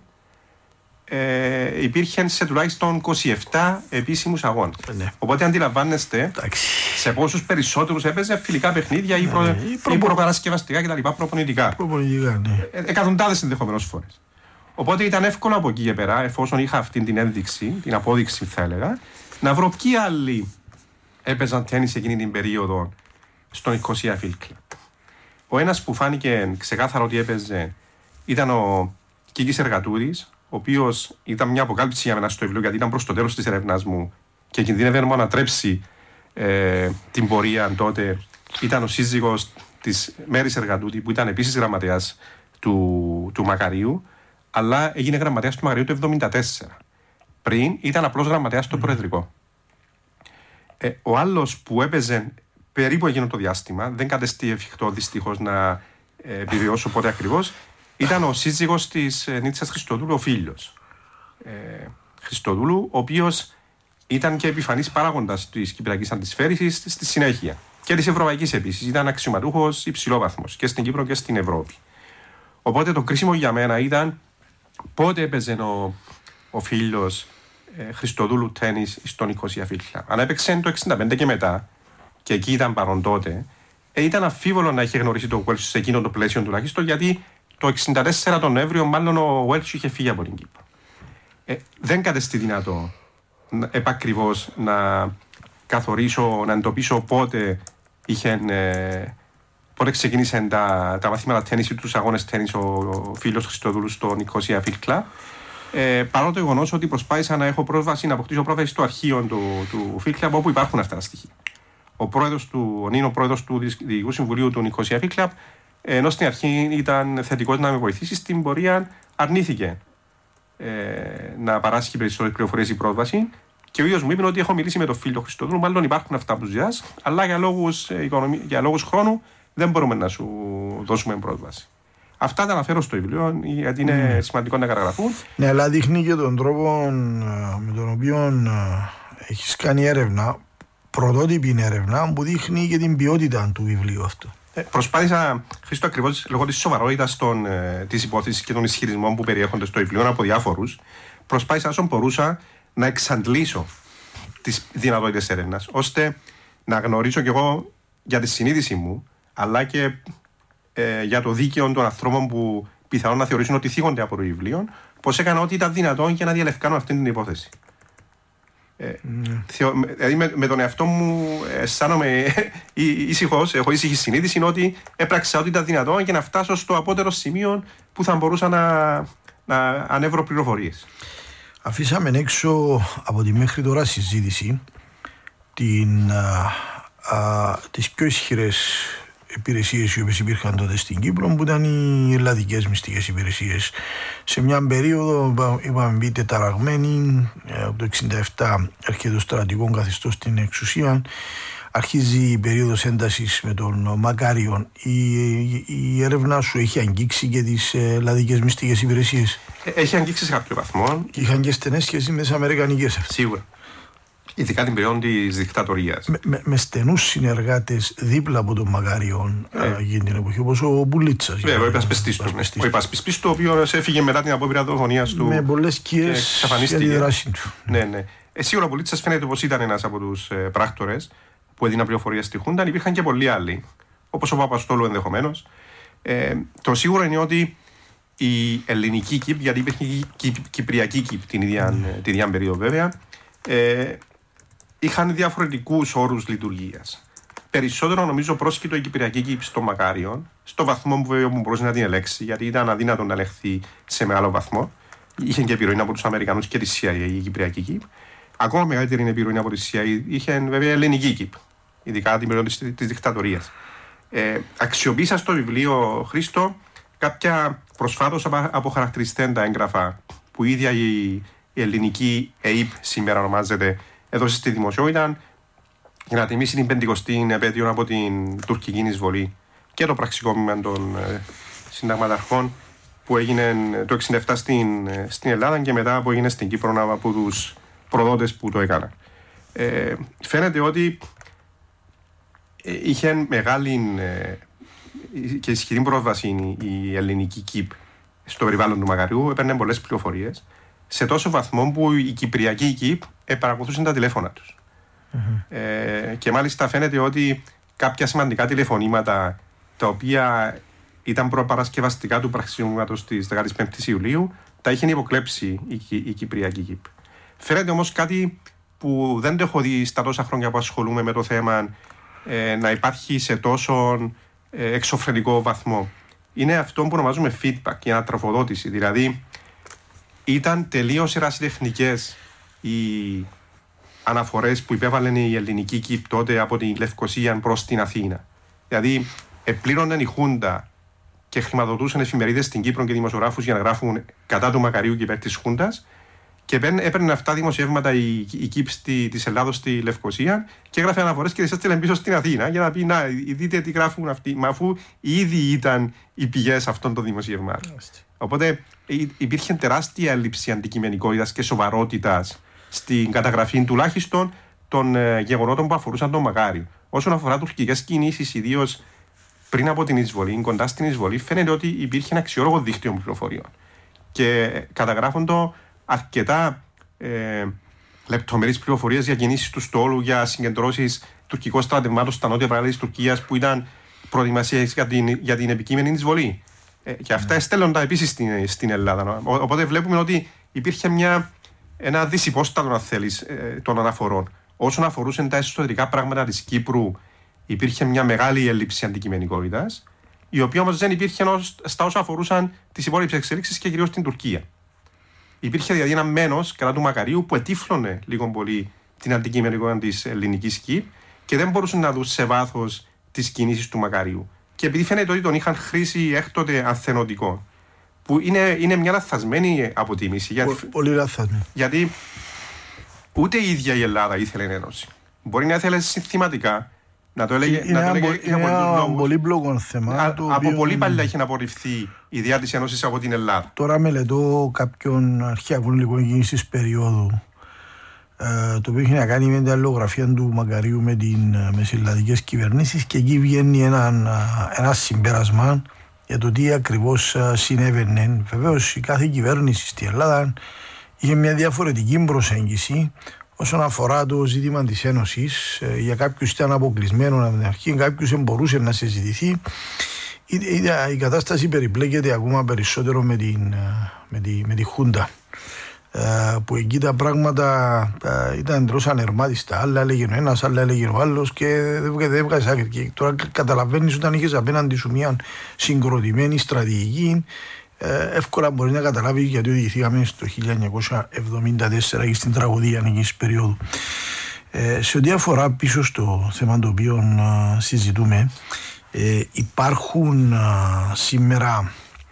υπήρχε σε τουλάχιστον 27 επίσημους αγώνες. Ναι. Οπότε αντιλαμβάνεστε σε πόσους περισσότερους έπαιζε φιλικά παιχνίδια ή προπαρασκευαστικά κτλ. Προπονητικά. Ναι. Εκατοντάδες ενδεχομένως φορές. Οπότε ήταν εύκολο από εκεί και πέρα, εφόσον είχα αυτή την ένδειξη, την απόδειξη θα έλεγα, να βρω ποιοι άλλοι έπαιζαν τένις εκείνη την περίοδο στον Νικοσία Field Club. Ο ένας που φάνηκε ξεκάθαρο ότι έπαιζε ήταν ο Κίκης Εργατούρης, ο οποίος ήταν μια αποκάλυψη για μένα στο βιβλίο, γιατί ήταν προς το τέλος της ερευνάς μου και κινδύνευε να μου ανατρέψει την πορεία τότε. Ήταν ο σύζυγος της Μέρης Εργατούτη, που ήταν επίσης γραμματέας του Μακαρίου, αλλά έγινε γραμματέας του Μακαρίου το 1974. Πριν ήταν απλώς γραμματέας στο Προεδρικό. Ο άλλος που έπαιζε περίπου εκείνο το διάστημα, δεν κατεστεί εφικτό δυστυχώς να επιβιώσω πότε ακριβώς, ήταν ο σύζυγος της Νίτσας Χριστοδούλου, ο Φίλιος Χριστοδούλου, ο οποίος ήταν και επιφανής παράγοντας της Κυπριακής Αντισφαίρησης στη συνέχεια. Και της Ευρωπαϊκής επίσης. Ήταν αξιωματούχος υψηλόβαθμος και στην Κύπρο και στην Ευρώπη. Οπότε το κρίσιμο για μένα ήταν πότε έπαιζε ο Φίλιος Χριστοδούλου τένις στον Νικοσία Field Club. Αν έπαιξε το 1965 και μετά, και εκεί ήταν παρόν τότε, ήταν αμφίβολο να είχε γνωρίσει το Welch σε εκείνο το πλαίσιο τουλάχιστον, γιατί το 1964 τον Νοέμβριο μάλλον ο Welch είχε φύγει από την Κύπρο. Δεν κατεστεί δυνατό επακριβώς να καθορίσω, να εντοπίσω πότε ξεκίνησαν τα μαθήματα τέννις ή τους αγώνες τέννις ο Φίλος Χριστοδούλου στο Νικοσία Field Club. Παρά το γεγονός ότι προσπάθησα να έχω πρόσβαση, να αποκτήσω πρόσβαση στο αρχείο του Field Club, όπου υπάρχουν αυτά τα στοιχεία. Ο νυν πρόεδρος του Διοικητικού Συμβουλίου του Νικοσία Field Club, ενώ στην αρχή ήταν θετικός να με βοηθήσει, στην πορεία αρνήθηκε να παράσχει περισσότερες πληροφορίες ή πρόσβαση. Και ο ίδιος μου είπε ότι έχω μιλήσει με τον φίλο Χριστόδουλου, μάλλον υπάρχουν αυτά που ζητάς, αλλά για λόγους χρόνου δεν μπορούμε να σου δώσουμε πρόσβαση. Αυτά τα αναφέρω στο βιβλίο, γιατί είναι σημαντικό να καταγραφούν. Ναι, αλλά δείχνει και τον τρόπο με τον οποίο έχεις κάνει έρευνα, πρωτότυπη έρευνα, που δείχνει και την ποιότητα του βιβλίου αυτού. Προσπάθησα, Χρήστο, ακριβώς λόγω της σοβαρότητας της υπόθεσης και των ισχυρισμών που περιέχονται στο βιβλίο από διάφορους, προσπάθησα όσο μπορούσα να εξαντλήσω τις δυνατότητες έρευνας, ώστε να γνωρίσω κι εγώ για τη συνείδηση μου, αλλά και για το δίκαιο των ανθρώπων που πιθανόν να θεωρήσουν ότι θίγονται από το βιβλίο, πως έκανα ό,τι ήταν δυνατόν για να διαλευκάνω αυτή την υπόθεση. Δηλαδή με τον εαυτό μου αισθάνομαι ήσυχος, έχω ήσυχη συνείδηση ότι έπραξα ό,τι ήταν δυνατόν για να φτάσω στο απότερο σημείο που θα μπορούσα να ανέβρω πληροφορίες. Αφήσαμε έξω από τη μέχρι τώρα συζήτηση τις πιο ισχυρές υπηρεσίες οι οποίες υπήρχαν τότε στην Κύπρο, που ήταν οι ελλαδικές μυστικές υπηρεσίες. Σε μια περίοδο, είπαμε μπει τεταραγμένη, από το 1967 έρχεται το στρατηγικό καθεστώς στην εξουσία, αρχίζει η περίοδος έντασης με τον Μακάριον. Η έρευνα σου έχει αγγίξει και τις ελλαδικές μυστικές υπηρεσίες? Έχει αγγίξει σε κάποιο βαθμό. Είχαν και στενές σχέσεις με τις αμερικανικές αυτές. Σίγουρα. Ειδικά την περίοδο της δικτατορίας. Με στενούς συνεργάτες δίπλα από τον Μακάριον γίνει την εποχή, όπως ο Μπουλίτσας. Βέβαια, ο υπασπιστής του. Ο υπασπιστής του, ο οποίος έφυγε μετά την απόπειρα δολοφονίας του. Με πολλές σκιές για τη δράση του. Ναι. Σίγουρα ο Μπουλίτσας φαίνεται πως ήταν ένας από τους πράκτορες που έδιναν πληροφορίες στη Χούντα. Υπήρχαν και πολλοί άλλοι, όπως ο Παπαστόλου ενδεχομένως. Το σίγουρο είναι ότι η ελληνική ΚΙΠ, γιατί υπήρχε και η κυπριακή ΚΙΠ την ίδια περίοδο βέβαια, είχαν διαφορετικούς όρους λειτουργίας. Περισσότερο νομίζω πρόσκειτο η κυπριακή ΚΙΠ στο Μακάριον, στο βαθμό που βέβαια μπορούσε να την ελέγξει, γιατί ήταν αδύνατο να ελεγχθεί σε μεγάλο βαθμό. Είχε και επιρροή από τους Αμερικανούς και τη CIA η κυπριακή ΚΙΠ. Ακόμα μεγαλύτερη επιρροή από τη CIA είχε βέβαια η ελληνική ΚΙΠ, ειδικά την περίοδο της δικτατορίας. Αξιοποίησα στο βιβλίο, Χρήστο, κάποια προσφάτως αποχαρακτηριστέντα έγγραφα που η ίδια η ελληνική ΕΙΠ σήμερα ονομάζεται, έδωσε στη δημοσιότητα για να τιμήσει την 50η επέτειο από την τουρκική εισβολή και το πραξικόπημα των συνταγματαρχών που έγινε το 1967 στην Ελλάδα και μετά που έγινε στην Κύπρο από τους προδότες που το έκαναν. Φαίνεται ότι είχε μεγάλη και ισχυρή πρόσβαση η ελληνική ΚΙΠ στο περιβάλλον του Μακαριού, έπαιρνε πολλές πληροφορίες, σε τόσο βαθμό που η κυπριακή ΚΙΠ παρακολουθούσαν τα τηλέφωνα τους. Και μάλιστα φαίνεται ότι κάποια σημαντικά τηλεφωνήματα, τα οποία ήταν προπαρασκευαστικά του πραξικοπήματος της 15ης Ιουλίου, τα είχε υποκλέψει η κυπριακή ΚΙΠ. Φαίνεται όμως κάτι που δεν το έχω δει στα τόσα χρόνια που ασχολούμαι με το θέμα, να υπάρχει σε τόσο εξωφρενικό βαθμό. Είναι αυτό που ονομάζουμε feedback, η ανατροφοδότηση. Δηλαδή, ήταν τελείως ερασιτεχνικές οι αναφορές που υπέβαλε η ελληνική ΚΙΠ τότε από την Λευκοσία προς την Αθήνα. Δηλαδή, επλήρωναν η Χούντα και χρηματοδοτούσαν εφημερίδες στην Κύπρο και δημοσιογράφους για να γράφουν κατά του Μακαρίου και υπέρ της Χούντας. Και έπαιρνε αυτά δημοσιεύματα η ΚΙΠ της Ελλάδος στη Λευκοσία και έγραφε αναφορές και τις έστειλε πίσω στην Αθήνα για να πει: να, δείτε τι γράφουν αυτοί. Μα αφού ήδη ήταν οι πηγές αυτών των δημοσιευμάτων. Οπότε υπήρχε τεράστια έλλειψη αντικειμενικότητας και σοβαρότητας στην καταγραφή τουλάχιστον των γεγονότων που αφορούσαν τον Μακάριο. Όσον αφορά τουρκικές κινήσεις, ιδίως πριν από την εισβολή, κοντά στην εισβολή, φαίνεται ότι υπήρχε ένα αξιόλογο δίκτυο πληροφοριών. Και καταγράφονται αρκετά λεπτομερείς πληροφορίες για κινήσεις του στόλου, για συγκεντρώσεις τουρκικών στρατευμάτων στα νότια παράλια της Τουρκίας που ήταν προετοιμασίες για την επικείμενη εισβολή. Και αυτά έστελνονταν επίσης στην Ελλάδα. Οπότε βλέπουμε ότι υπήρχε ένα δυσυπόστατο, αν θέλεις, των αναφορών. Όσον αφορούσαν τα εσωτερικά πράγματα της Κύπρου, υπήρχε μια μεγάλη έλλειψη αντικειμενικότητας, η οποία όμως δεν υπήρχε στα όσα αφορούσαν τις υπόλοιπες εξέλιξεις και κυρίως την Τουρκία. Υπήρχε δηλαδή ένα μένος κατά του Μακαρίου που ετύφλωνε λίγο πολύ την αντικειμενικότητα της ελληνικής ΚΙΠ και δεν μπορούσαν να δουν σε βάθος τις κινήσεις του Μακαρίου. Και επειδή φαίνεται ότι τον είχαν χρήσει έκτοτε ανθενωτικό, που είναι μια λαθασμένη αποτίμηση. Πολύ λαθασμένη. Γιατί ούτε η ίδια η Ελλάδα ήθελε ένωση. Μπορεί να ήθελε συνθηματικά. Να το έλεγε είναι ένα πολύπλοκο θέμα. Από πολύ παλιά είχε απορριφθεί η ιδέα της ένωσης από την Ελλάδα. Τώρα μελετώ κάποιον αρχαίων λοιπόν κίνησης περίοδου, το οποίο έχει να κάνει με την αλληλογραφία του Μακαρίου με τις ελληνικές κυβερνήσεις, και εκεί βγαίνει ένα συμπέρασμα για το τι ακριβώς συνέβαινε. Βεβαίως η κάθε κυβέρνηση στην Ελλάδα είχε μια διαφορετική προσέγγιση όσον αφορά το ζήτημα της Ένωσης. Για κάποιους ήταν αποκλεισμένο από την αρχή, κάποιους δεν μπορούσε να συζητηθεί. Η κατάσταση περιπλέκεται ακόμα περισσότερο με τη Χούντα, που εκεί τα πράγματα ήταν εντελώς ανερμάτιστα. Άλλα έλεγε ο ένας, άλλα έλεγε ο άλλος και δεν έβγαζε άκρη. Και τώρα καταλαβαίνεις, όταν είχες απέναντι σου μια συγκροτημένη στρατηγική, εύκολα μπορεί να καταλάβει γιατί οδηγηθήκαμε στο 1974 και στην τραγωδία εκείνης περίοδου. Σε ό,τι αφορά πίσω στο θέμα το οποίο συζητούμε, υπάρχουν σήμερα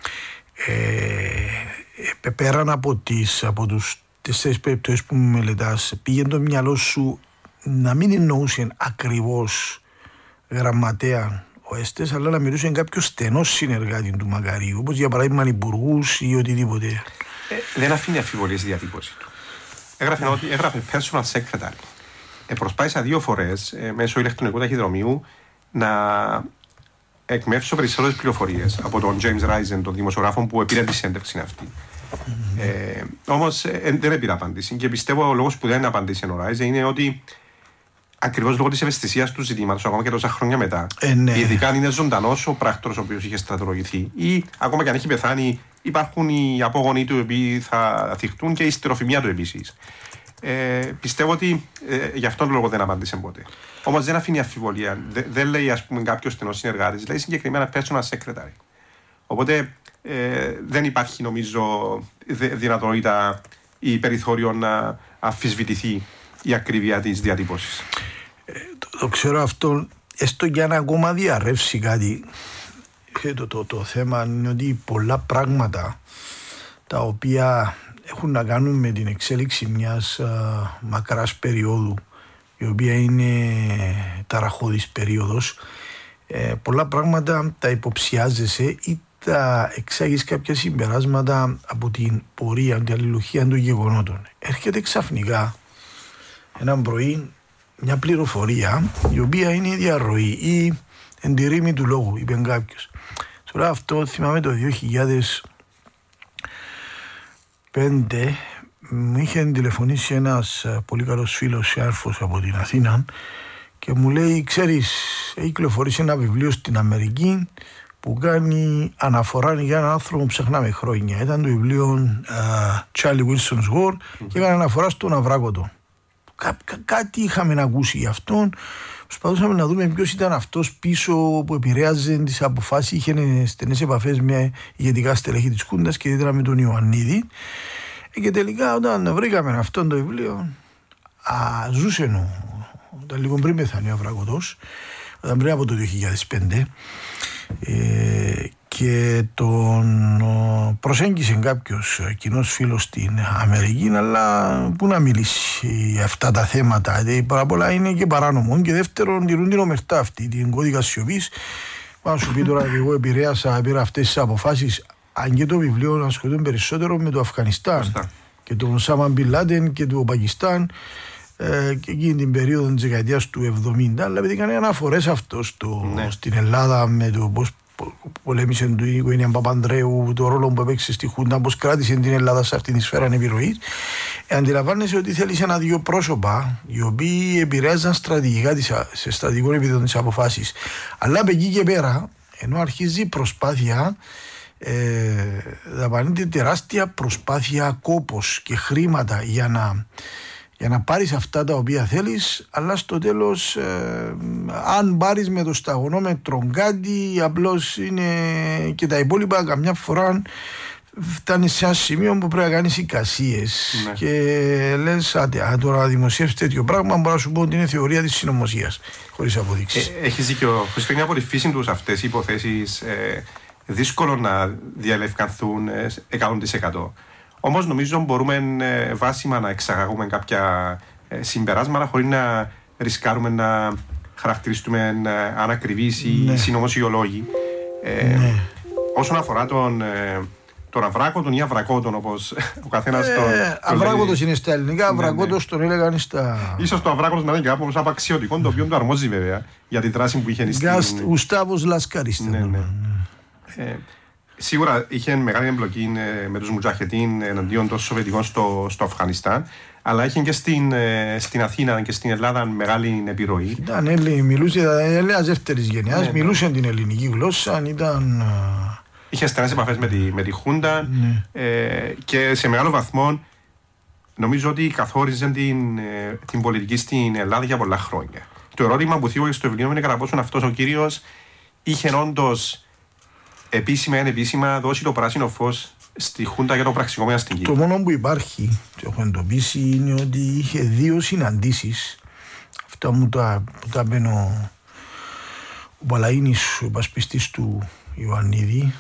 πέραν από τους 4 περιπτώσεις που μελετάς, πήγαινε το μυαλό σου να μην εννοούσε ακριβώς γραμματέα ο Έστες, αλλά να μιλούσε κάποιο στενό συνεργάτη του Μακαρίου, όπως για παράδειγμα υπουργούς ή οτιδήποτε. Δεν αφήνει αμφιβολία στη διατύπωση του. Έγραφε personal secretary. Προσπάθησα 2 φορές μέσω ηλεκτρονικού ταχυδρομείου να εκμεύσω περισσότερες πληροφορίες από τον James Risen, τον δημοσιογράφο που πήρε τη συνέντευξη αυτή. Όμως δεν πήρα απάντηση, και πιστεύω ο λόγος που δεν απάντησε ο Risen είναι ότι ακριβώς λόγω της ευαισθησίας του ζητήματος, ακόμα και τόσα χρόνια μετά, ναι. Ειδικά αν είναι ζωντανός ο πράκτορος ο οποίος είχε στρατολογηθεί, ή ακόμα και αν έχει πεθάνει, υπάρχουν οι απόγονοι του οι οποίοι θα θυχτούν και η στεροφημία του επίσης. Πιστεύω ότι γι' αυτόν τον λόγο δεν απάντησε ποτέ. Όμως δεν αφήνει αμφιβολία. Δεν λέει, ας πούμε, κάποιος στενός συνεργάτης, λέει συγκεκριμένα personal secretary. Οπότε δεν υπάρχει, νομίζω, δυνατότητα ή περιθώριο να αμφισβητηθεί η ακρίβεια της διατύπωσης. Το ξέρω αυτό, έστω για να ακόμα διαρρεύσει κάτι. Το θέμα είναι ότι πολλά πράγματα τα οποία έχουν να κάνουν με την εξέλιξη μιας μακράς περίοδου, η οποία είναι ταραχώδης περίοδος, πολλά πράγματα τα υποψιάζεσαι ή τα εξάγεις κάποια συμπεράσματα από την πορεία, την αλληλουχία των γεγονότων. Έρχεται ξαφνικά ένα πρωί μια πληροφορία η οποία είναι η διαρροή ή εν τη ρήμη του λόγου, είπε κάποιος. Τώρα αυτό θυμάμαι το 2005 μου είχε τηλεφωνήσει ένας πολύ καλός φίλος άρφος από την Αθήνα και μου λέει, ξέρεις, έχει κυκλοφορήσει ένα βιβλίο στην Αμερική που κάνει αναφορά για έναν άνθρωπο που ψαχνάμε χρόνια. Ήταν το βιβλίο Charlie Wilson's War και έκανε αναφορά στον Αβράκοτο. Κάτι είχαμε ακούσει γι' αυτόν. Προσπαθούσαμε να δούμε ποιος ήταν αυτός πίσω που επηρέαζε τις αποφάσεις, είχε στενές επαφές με ηγετικά στελέχη της Χούντας και ιδιαίτερα με τον Ιωαννίδη. Και τελικά όταν βρήκαμε αυτό το βιβλίο, ζούσε ήταν λίγο πριν πεθάνει ο Αβράκοτος, ήταν πριν από το 2005, και τον προσέγγισε κάποιος κοινός φίλος στην Αμερική, αλλά πού να μιλήσει για αυτά τα θέματα, δηλαδή πάρα πολλά είναι και παράνομο, και δεύτερον τηρούν την ομερτά αυτή, την κώδικα σιωπής. Πάω σου πει τώρα ότι εγώ πήρα αυτές τις αποφάσεις, αν και το βιβλίο ασχολούνται περισσότερο με το Αφγανιστάν και τον Οσάμα Μπιν Λάντεν και το Πακιστάν, και εκείνη την περίοδο της δεκαετίας του 70, αλλά επειδή κάνει αναφορές αυτό στην Ελλάδα με το πώς πολέμησε την οικογένεια Παπανδρέου, το ρόλο που έπαιξε στη Χούντα, πώς κράτησε την Ελλάδα σε αυτήν τη σφαίρα επιρροής. Αντιλαμβάνεσαι ότι θέλει ένα-δύο πρόσωπα οι οποίοι επηρέαζαν στρατηγικά σε στρατηγικό επίπεδο τις αποφάσεις. Αλλά από εκεί και πέρα, ενώ αρχίζει η προσπάθεια, δαπανείται τεράστια προσπάθεια, κόπος και χρήματα για να πάρεις αυτά τα οποία θέλεις, αλλά στο τέλος αν πάρεις με το σταγονόμετρο κάτι, απλώς είναι και τα υπόλοιπα καμιά φορά φτάνει σε ένα σημείο που πρέπει να κάνεις εικασίες, ναι. Και λες τώρα να δημοσιεύσεις τέτοιο πράγμα, μπορώ να σου πω ότι είναι θεωρία της συνωμοσίας χωρίς αποδείξεις. Έχεις δίκιο, Χριστίνα, από τη φύση τους αυτές οι υποθέσεις δύσκολο να διαλευκανθούν 100%. Όμως νομίζω μπορούμε βάσιμα να εξαγαγούμε κάποια συμπεράσματα χωρίς να ρισκάρουμε να χαρακτηριστούμε ανακριβείς ή συνωμοσιολόγοι. Όσον αφορά τον Αβράκοτον ή Αβρακότον, όπως ο καθένας τον Αβράκοτος είναι στα ελληνικά, Αβρακότος τον έλεγαν στα... Ίσως το Αβράκοτος να είναι κάπως απαξιωτικό, το οποίο του αρμόζει βέβαια για τη δράση που είχε στην... Γουστάβος Λασκάρης. Σίγουρα είχε μεγάλη εμπλοκή με τους Μουτζαχετίν εναντίον των Σοβιετικών στο Αφγανιστάν, αλλά είχε και στην Αθήνα και στην Ελλάδα μεγάλη επιρροή. Ήταν Έλληνας δεύτερης γενιάς, μιλούσε την ελληνική γλώσσα, ήταν... Είχε στενές επαφές με τη Χούντα και σε μεγάλο βαθμό νομίζω ότι καθόριζε την πολιτική στην Ελλάδα για πολλά χρόνια. Το ερώτημα που θίγω στο βιβλίο είναι κατά πόσο αυτός ο κύριος είχε όντως επίσημα δώσει το πράσινο φως στη Χούντα για το πραξικόπημα στην Κύπρο. Το μόνο που υπάρχει, το έχω εντοπίσει, είναι ότι είχε 2 συναντήσεις. Αυτά μου τα είπε ο Παλαΐνης, ο υπασπιστής του Ιωαννίδη.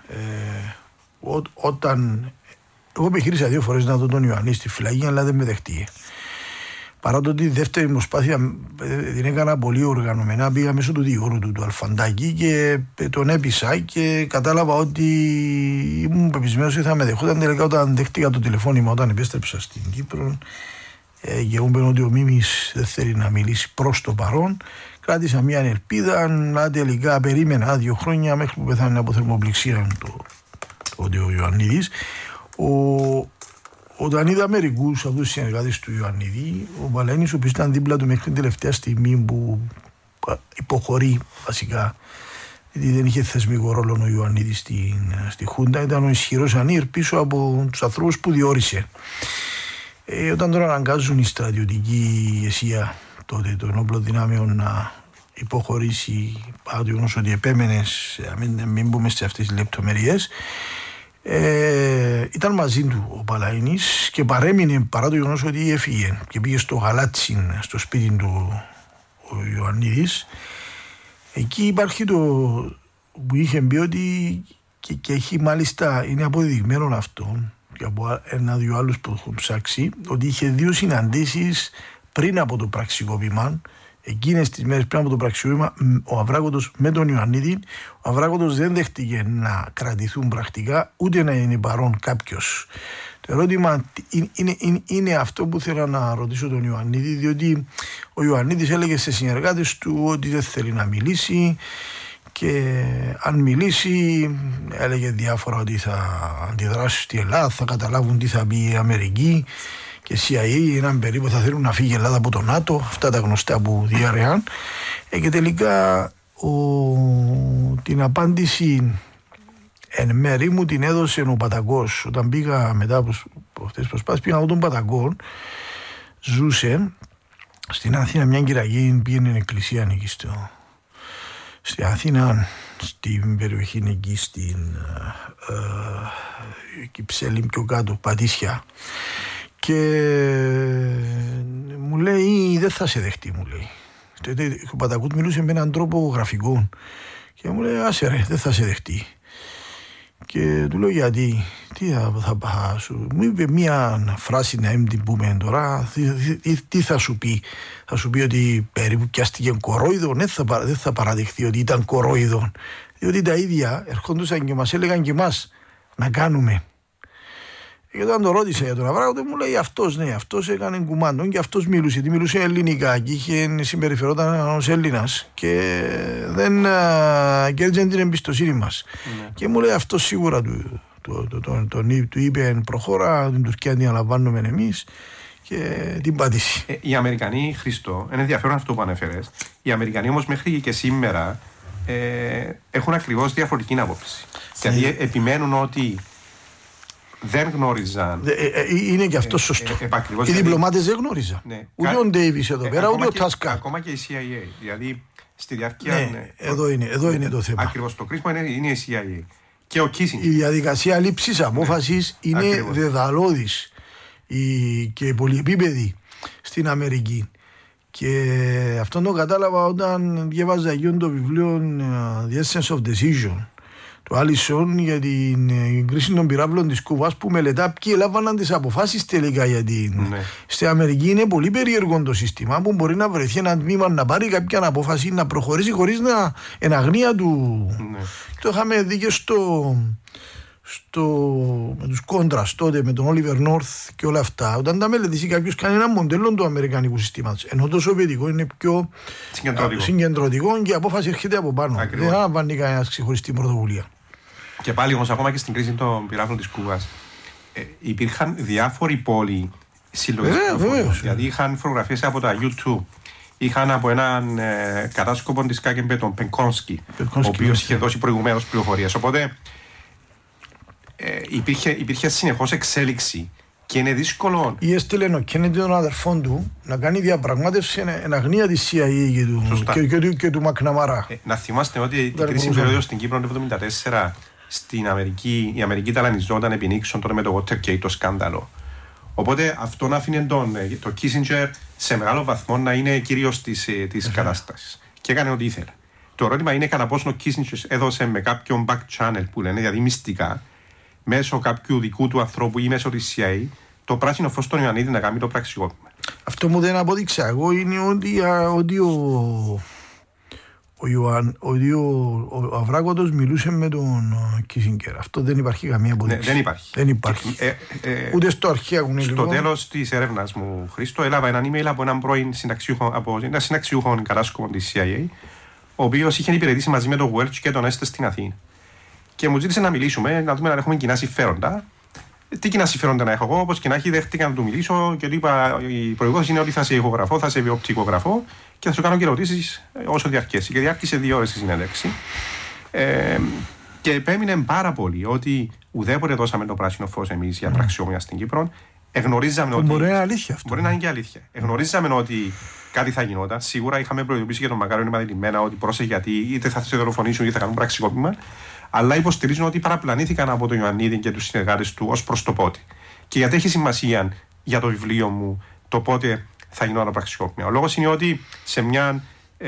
Όταν εγώ επιχείρησα 2 φορές να δω τον Ιωαννίδη στη φυλακή, αλλά δεν με δεχτήκε. Παρά το ότι η δεύτερη προσπάθεια την έκανα πολύ οργανωμένα, πήγα μέσω του δικηγόρου του Αλφαντάκη και τον έπεισα και κατάλαβα ότι ήμουν πεπισμένος ότι θα με δεχόταν. Τελικά όταν δέχτηκα το τηλεφώνημα, όταν επέστρεψα στην Κύπρο και μου είπαν ότι ο Μίμης δεν θέλει να μιλήσει προς το παρόν, κράτησα μια ελπίδα, αλλά τελικά περίμενα 2 χρόνια μέχρι που πέθανε από θερμοπληξία ο Ιωαννίδης. Όταν είδα μερικούς από τους συνεργάτες του Ιωαννίδη, ο Παλαΐνης, ο οποίος ήταν δίπλα του μέχρι την τελευταία στιγμή που υποχωρεί βασικά, γιατί δεν είχε θεσμικό ρόλο ο Ιωαννίδης στη Χούντα, ήταν ο ισχυρός Ανήρ πίσω από τους ανθρώπους που διόρισε. Όταν τώρα αναγκάζουν η στρατιωτική ηγεσία τότε των όπλων δυνάμεων να υποχωρήσει, παρά το γεγονός ότι επέμενες, μην μπούμε σε αυτές τις λεπτομέρειες, ήταν μαζί του ο Παλαΐνης και παρέμεινε παρά το γεγονός ότι έφυγε και πήγε στο Γαλάτσιν, στο σπίτι του ο Ιωαννίδης. Εκεί υπάρχει το που είχε πει ότι και έχει μάλιστα, είναι αποδεδειγμένο αυτό και από 1-2 άλλους που έχουν ψάξει, ότι είχε 2 συναντήσεις πριν από το πραξικόπημα. Εκείνες τις μέρες πριν από το πραξικόπημα, ο Αβράκοτος με τον Ιωαννίδη, ο Αβράκοτος δεν δέχτηκε να κρατηθούν πρακτικά, ούτε να είναι παρόν κάποιος. Το ερώτημα είναι αυτό που θέλω να ρωτήσω τον Ιωαννίδη, διότι ο Ιωαννίδης έλεγε σε συνεργάτες του ότι δεν θέλει να μιλήσει και αν μιλήσει έλεγε διάφορα ότι θα αντιδράσει στη Ελλάδα, θα καταλάβουν τι θα πει η Αμερική και CIA, έναν περίπου θα θέλουν να φύγει η Ελλάδα από το ΝΑΤΟ, αυτά τα γνωστά που διαρρεάν. Και τελικά την απάντηση εν μέρη μου την έδωσε ο Πατακός. Όταν πήγα μετά από αυτές τις προσπάθειες, πήγα από τον Πατακό, ζούσε στην Αθήνα μια κυραγή, πήγαινε εκκλησία εκεί στην Αθήνα, στην περιοχή εκεί, στην Κυψέλη πιο κάτω, Πατήσια. Και μου λέει δεν θα σε δεχτεί, μου λέει. Ο Πατακούτ μιλούσε με έναν τρόπο γραφικό και μου λέει άσε ρε, δεν θα σε δεχτεί. Και του λέω γιατί, τι θα σου... Μου είπε μια φράση να μην την πούμε τώρα, τι θα σου πει. Θα σου πει ότι περίπου πιάστηκε κορόιδο, δεν θα παραδεχθεί ότι ήταν κορόιδο. Διότι τα ίδια ερχόντουσαν και μας έλεγαν και εμάς να κάνουμε. Και όταν το ρώτησα για τον Αβράκοτο, μου λέει αυτός, ναι, αυτός έκανε κουμάντον και αυτός μιλούσε. Τι μιλούσε ελληνικά και είχε συμπεριφερόταν ως Έλληνας και δεν κέρδιζε την εμπιστοσύνη μας. Ναι. Και μου λέει αυτός σίγουρα του είπε προχώρα, την Τουρκία την αναλαμβάνουμε εμείς και την πάτηση. Οι Αμερικανοί, Χριστό, είναι ενδιαφέρον αυτό που ανέφερες. Οι Αμερικανοί όμως μέχρι και σήμερα έχουν ακριβώς διαφορετική άποψη. Δηλαδή επιμένουν ότι δεν γνώριζαν. Είναι και αυτό σωστό. Οι διπλωμάτες δεν γνώριζαν. Ναι. Ούτε ο Ντέιβις εδώ πέρα, ούτε ο Τάσκαρ. Ακόμα και η CIA. Δηλαδή στη διάρκεια. Ναι, εδώ είναι το θέμα. Ακριβώς το κρίσμα είναι η CIA. Και ο Κίσινγκ. Η διαδικασία λήψης απόφασης είναι δεδαλώδης και πολυεπίπεδη στην Αμερική. Και αυτό το κατάλαβα όταν διέβαζα εκείνο το βιβλίο The Essence of Decision του Άλισον για την κρίση των πυράβλων της Κούβας, που μελετά ποιοι έλαβαν τις αποφάσεις τελικά για την... Στην Αμερική είναι πολύ περίεργο το σύστημα, που μπορεί να βρεθεί ένα τμήμα να πάρει κάποια απόφαση, να προχωρήσει χωρίς να εν αγνία του. Το είχαμε δει και με τους κόντρας τότε, με τον Όλιβερ Νόρθ και όλα αυτά. Όταν τα μελετήσει κάποιος, κάνει ένα μοντέλο του αμερικανικού συστήματος. Ενώ το σοβιετικό είναι πιο συγκεντρωτικό και η απόφαση έρχεται από πάνω. Ακριβώς. Δεν αναβάνει κανένας ξεχωριστή πρωτοβουλία. Και πάλι όμως, ακόμα και στην κρίση των πυράβλων της Κούβας, υπήρχαν διάφοροι πόλοι συλλογής πληροφοριών. Δηλαδή είχαν φωτογραφίες από τα YouTube. Είχαν από έναν κατάσκοπο της ΚΑΚΕΜΠΕ, τον Πενκόνσκι, ο οποίος είχε δώσει προηγουμένως πληροφορίες. Οπότε υπήρχε συνεχώς εξέλιξη και είναι δύσκολο. Ή έστειλε ο Κέννεντι των αδερφών του να κάνει διαπραγμάτευση εν αγνία της CIA και του Μακναμαρά. Να θυμάστε ότι την κρίση περίοδο στην Κύπρο το 1974 στην Αμερική, η Αμερική ταλανιζόταν επί Νίξον τότε με το Watergate, το σκάνδαλο. Οπότε αυτό άφηνε το Kissinger σε μεγάλο βαθμό να είναι κύριος της κατάστασης. Και έκανε ό,τι ήθελε. Το ερώτημα είναι κατά πόσο ο Kissinger έδωσε με κάποιον back channel που λένε, δηλαδή μυστικά, μέσω κάποιου δικού του ανθρώπου ή μέσω της CIA, το πράσινο φως στον Ιωαννίδη να κάνει το πραξικόπημα. Αυτό μου δεν απόδειξα εγώ είναι ότι ο Αβράκοτος μιλούσε με τον Κίσινγκερ. Αυτό δεν υπάρχει καμία απόδειξη. Ναι, δεν υπάρχει. Ούτε στο αρχαίο. Στο τέλος της έρευνας μου, Χρήστο, έλαβα έναν email από έναν πρώην συνταξιούχο κατάσκοπο της CIA, ο οποίος είχε υπηρετήσει μαζί με τον Welch και τον Έστε στην Αθήνα. Και μου ζήτησε να μιλήσουμε, να δούμε αν έχουμε κοινά συμφέροντα. Τι κοινά συμφέροντα να έχω εγώ, όπως και να έχει, δέχτηκα να του μιλήσω και του είπα: η προϋπόθεση είναι ότι θα σε ηχογραφώ, θα σε οπτικογραφώ και θα σου κάνω και ερωτήσεις όσο διαρκέσει. Και διάρκησε 2 ώρες η συνέντευξη. Και επέμεινε πάρα πολύ ότι ουδέποτε δώσαμε το πράσινο φως εμείς για πραξιόμια στην Κύπρο. Εγνωρίζαμε ότι. Μπορεί να είναι αλήθεια αυτό. Μπορεί να είναι και αλήθεια. Εγνωρίζαμε ότι κάτι θα γινόταν. Σίγουρα είχαμε προειδοποιήσει για τον Μακάριο Μαδηλημένα ότι πρόσεχε γιατί είτε θα σε δολοφονήσουν είτε θα κάνουν πραξικόπημα. Αλλά υποστηρίζουν ότι παραπλανήθηκαν από τον Ιωαννίδη και τους συνεργάτες του ως προς το πότε. Και γιατί έχει σημασία για το βιβλίο μου το πότε θα γινόταν πραξικόπημα. Ο λόγος είναι ότι σε μια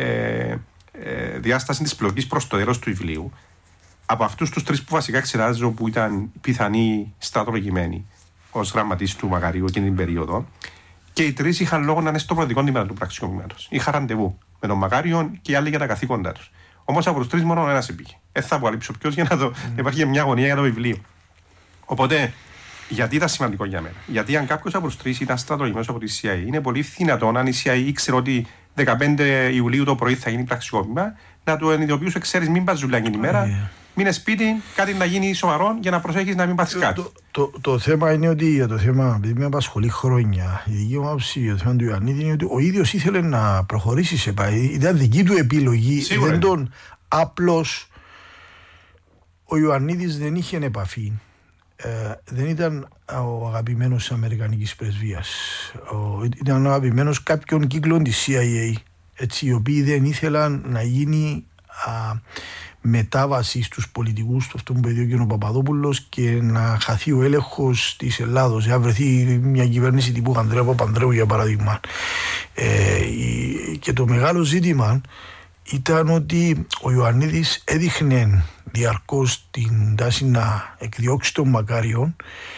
διάσταση της πλοκής προς το τέλος του βιβλίου, από αυτούς τους 3 που βασικά εξετάζω που ήταν πιθανοί στρατολογημένοι ως γραμματείς του Μακαρίου εκείνη την περίοδο, και οι 3 είχαν λόγο να είναι στο πρώτο τμήμα του πραξικοπήματος. Είχαν ραντεβού με τον Μακάριο και οι άλλοι για τα καθήκοντά τους. Όμως από τους 3 μόνο ένας επήγε. Θα αποκαλύψω ποιος για να υπάρχει μια αγωνία για το βιβλίο. Οπότε, γιατί ήταν σημαντικό για μένα? Γιατί αν κάποιος από τους 3 ήταν στρατολογημένος από τη CIA, είναι πολύ δυνατόν αν η CIA ήξερε ότι 15 Ιουλίου το πρωί θα γίνει πραξικόπημα, να του ενειδοποιούσε: ξέρεις, μην πας ζουλιά την ημέρα, μείνε σπίτι, κάτι να γίνει σοβαρό για να προσέχεις να μην πάθεις κάτι. Το θέμα είναι ότι για το θέμα, επειδή με απασχολεί χρόνια, η δική μου άποψη για το θέμα του Ιωαννίδη είναι ότι ο ίδιος ήθελε να προχωρήσει σε πάει. Ήταν δική του επιλογή. Σίγουρα. Δεν τον απλώς. Ο Ιωαννίδης δεν είχε επαφή. Δεν ήταν ο αγαπημένος της Αμερικανικής πρεσβείας. Ήταν ο αγαπημένος κάποιων κύκλων της CIA, έτσι, οι οποίοι δεν ήθελαν να γίνει μετάβαση στους πολιτικούς, αυτό που είπε ο Παπαδόπουλος, και να χαθεί ο έλεγχος της Ελλάδος. Αν βρεθεί μια κυβέρνηση τύπου Ανδρέα Παπανδρέου, για παράδειγμα. Και το μεγάλο ζήτημα ήταν ότι ο Ιωαννίδης έδειχνε διαρκώς την τάση να εκδιώξει τον Μακάριον.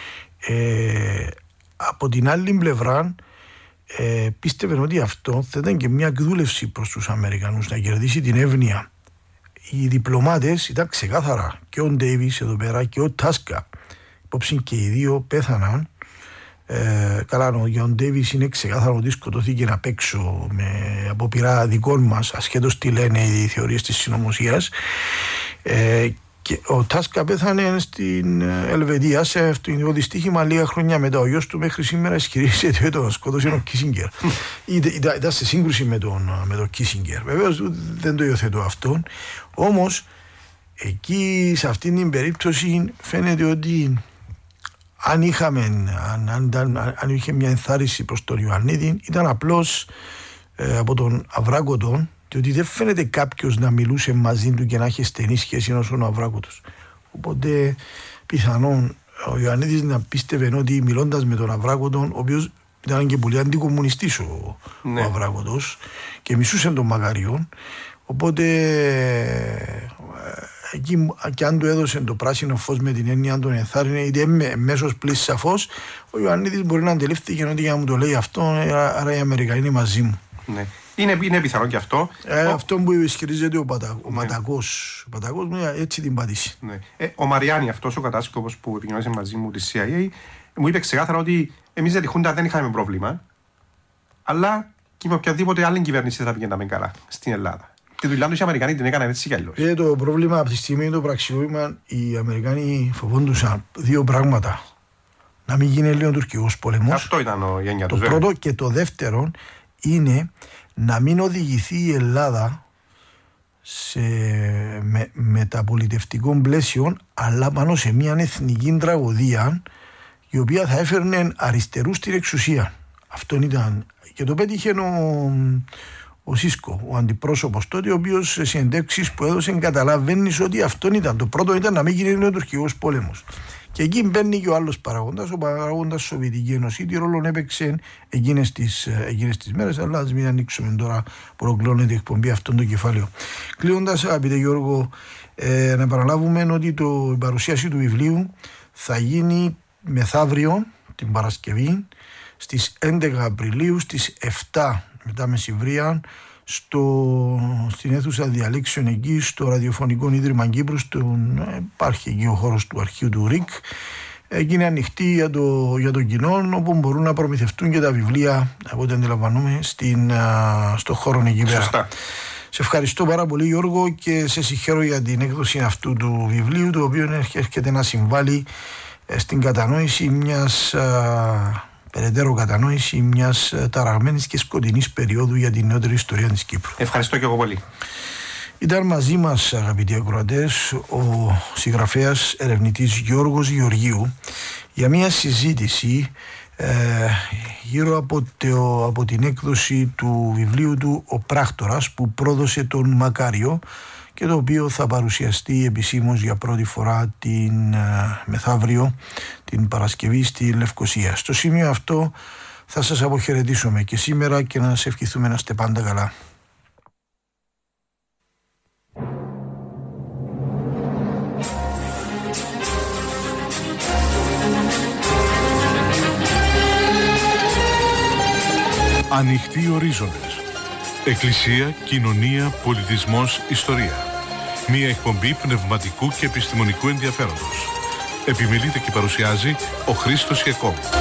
Από την άλλη πλευρά πίστευε ότι αυτό θα ήταν και μια εκδούλευση προς τους Αμερικανούς να κερδίσει την εύνοια. Οι διπλωμάτες ήταν ξεκάθαρα, και ο Ντέιβις εδώ πέρα και ο Τάσκα, υπόψη και οι δύο πέθαναν. Καλά, για τον Ντέιβις είναι ξεκάθαρο ότι σκοτώθηκε απ' έξω με απόπειρα δικών μας, ασχέτως τι λένε οι θεωρίες της συνωμοσίας. Και ο Τάσκα πέθανε στην Ελβετία σε αυτοκινητικό δυστύχημα λίγα χρόνια μετά. Ο γιος του μέχρι σήμερα ισχυρίζεται ότι τον σκότωσε ο Κίσινγκερ. Ήταν σε σύγκρουση με τον Κίσινγκερ. Βεβαίως δεν το υιοθετώ αυτό. Όμως εκεί σε αυτήν την περίπτωση φαίνεται ότι αν είχε μια ενθάρρυνση προς τον Ιωαννίδη, ήταν απλώς από τον Αβράκοτον, διότι δεν φαίνεται κάποιος να μιλούσε μαζί του και να έχει στενή σχέση όσο ο Αβράκοτος. Οπότε πιθανόν ο Ιωαννίδης να πίστευε ότι μιλώντας με τον Αβράκοτον, ο οποίος ήταν και πολύ αντικομμουνιστής ο Αβράκοτος και μισούσε τον Μακαριόν, οπότε εκεί και αν του έδωσε το πράσινο φως με την έννοια αν τον ενθάρρυνε, είτε μέσως πλής σαφώς, ο Ιωαννίδης μπορεί να αντιλήφθηκε ότι για να μου το λέει αυτό, άρα οι Αμερικανοί είναι μαζί μου. Ναι. Είναι πιθανό και αυτό. Αυτό που ισχυρίζεται ο Πατακός. Ο Πατακός έτσι την πατήσει. Ναι. Ο Μαριάννη, αυτός ο κατάσκοπος που επικοινωνήσε μαζί μου τη CIA, μου είπε ξεκάθαρα ότι εμείς για τη Χούντα δεν είχαμε πρόβλημα, αλλά και με οποιαδήποτε άλλη κυβέρνηση θα πηγαίναμε καλά στην Ελλάδα. Τη δουλειά τους οι Αμερικανοί την έκαναν έτσι κι αλλιώς. Το πρόβλημα από τη στιγμή το πραξικόπημα, οι Αμερικανοί φοβόντουσαν δύο πράγματα. Να μην γίνει Ελληνοτουρκικός πόλεμος. Αυτό ήταν η έννοια του. Το πρώτο και το δεύτερο είναι να μην οδηγηθεί η Ελλάδα σε μεταπολιτευτικό πλαίσιο, αλλά πάνω σε μια εθνική τραγωδία η οποία θα έφερνε αριστερούς στην εξουσία. Αυτό ήταν. Και το πέτυχε ο Σίσκο, ο αντιπρόσωπος τότε, ο οποίος σε συνεντεύξεις που έδωσε καταλαβαίνεις ότι αυτό ήταν. Το πρώτο ήταν να μην γίνει ο τουρκικός πόλεμος. Και εκεί μπαίνει και ο άλλος παραγόντας, ο παραγόντας Σοβιετική Ένωση. Τι ρόλο έπαιξε εκείνες τις μέρες, αλλά ας μην ανοίξουμε τώρα που ολοκληρώνεται η εκπομπή αυτόν το κεφάλαιο. Κλείνοντας, αγαπητέ Γιώργο, να επαναλάβουμε ότι η παρουσίαση του βιβλίου θα γίνει μεθαύριο, την Παρασκευή, στις 11 Απριλίου, στις 7 μετά μεσημβρία, στην αίθουσα διαλέξεων εκεί, στο Ραδιοφωνικό Ίδρυμα Κύπρου, υπάρχει εκεί ο χώρος του αρχείου του ΡΙΚ. Εκεί είναι ανοιχτή για το κοινό, όπου μπορούν να προμηθευτούν και τα βιβλία, από ό,τι αντιλαμβανούμε, στο χώρο εκεί πέρα. Σωστά. Σε ευχαριστώ πάρα πολύ, Γιώργο, και σε συγχαίρω για την έκδοση αυτού του βιβλίου, το οποίο έρχεται να συμβάλλει στην κατανόηση περαιτέρω κατανόηση μιας ταραγμένης και σκοτεινής περίοδου για την νεότερη ιστορία της Κύπρου. Ευχαριστώ και εγώ πολύ. Ήταν μαζί μας, αγαπητοί ακροατές, ο συγγραφέας ερευνητής Γιώργος Γεωργίου για μια συζήτηση γύρω από την έκδοση του βιβλίου του «Ο Πράκτορας» που πρόδωσε τον Μακάριο και το οποίο θα παρουσιαστεί επισήμως για πρώτη φορά την μεθαύριο, την Παρασκευή, στη Λευκοσία. Στο σημείο αυτό θα σας αποχαιρετήσουμε και σήμερα και να σας ευχηθούμε να είστε πάντα καλά. Ανοιχτοί ορίζοντες. Εκκλησία, κοινωνία, πολιτισμός, ιστορία. Μία εκπομπή πνευματικού και επιστημονικού ενδιαφέροντος. Επιμελείται και παρουσιάζει ο Χρήστος Ιακώβου.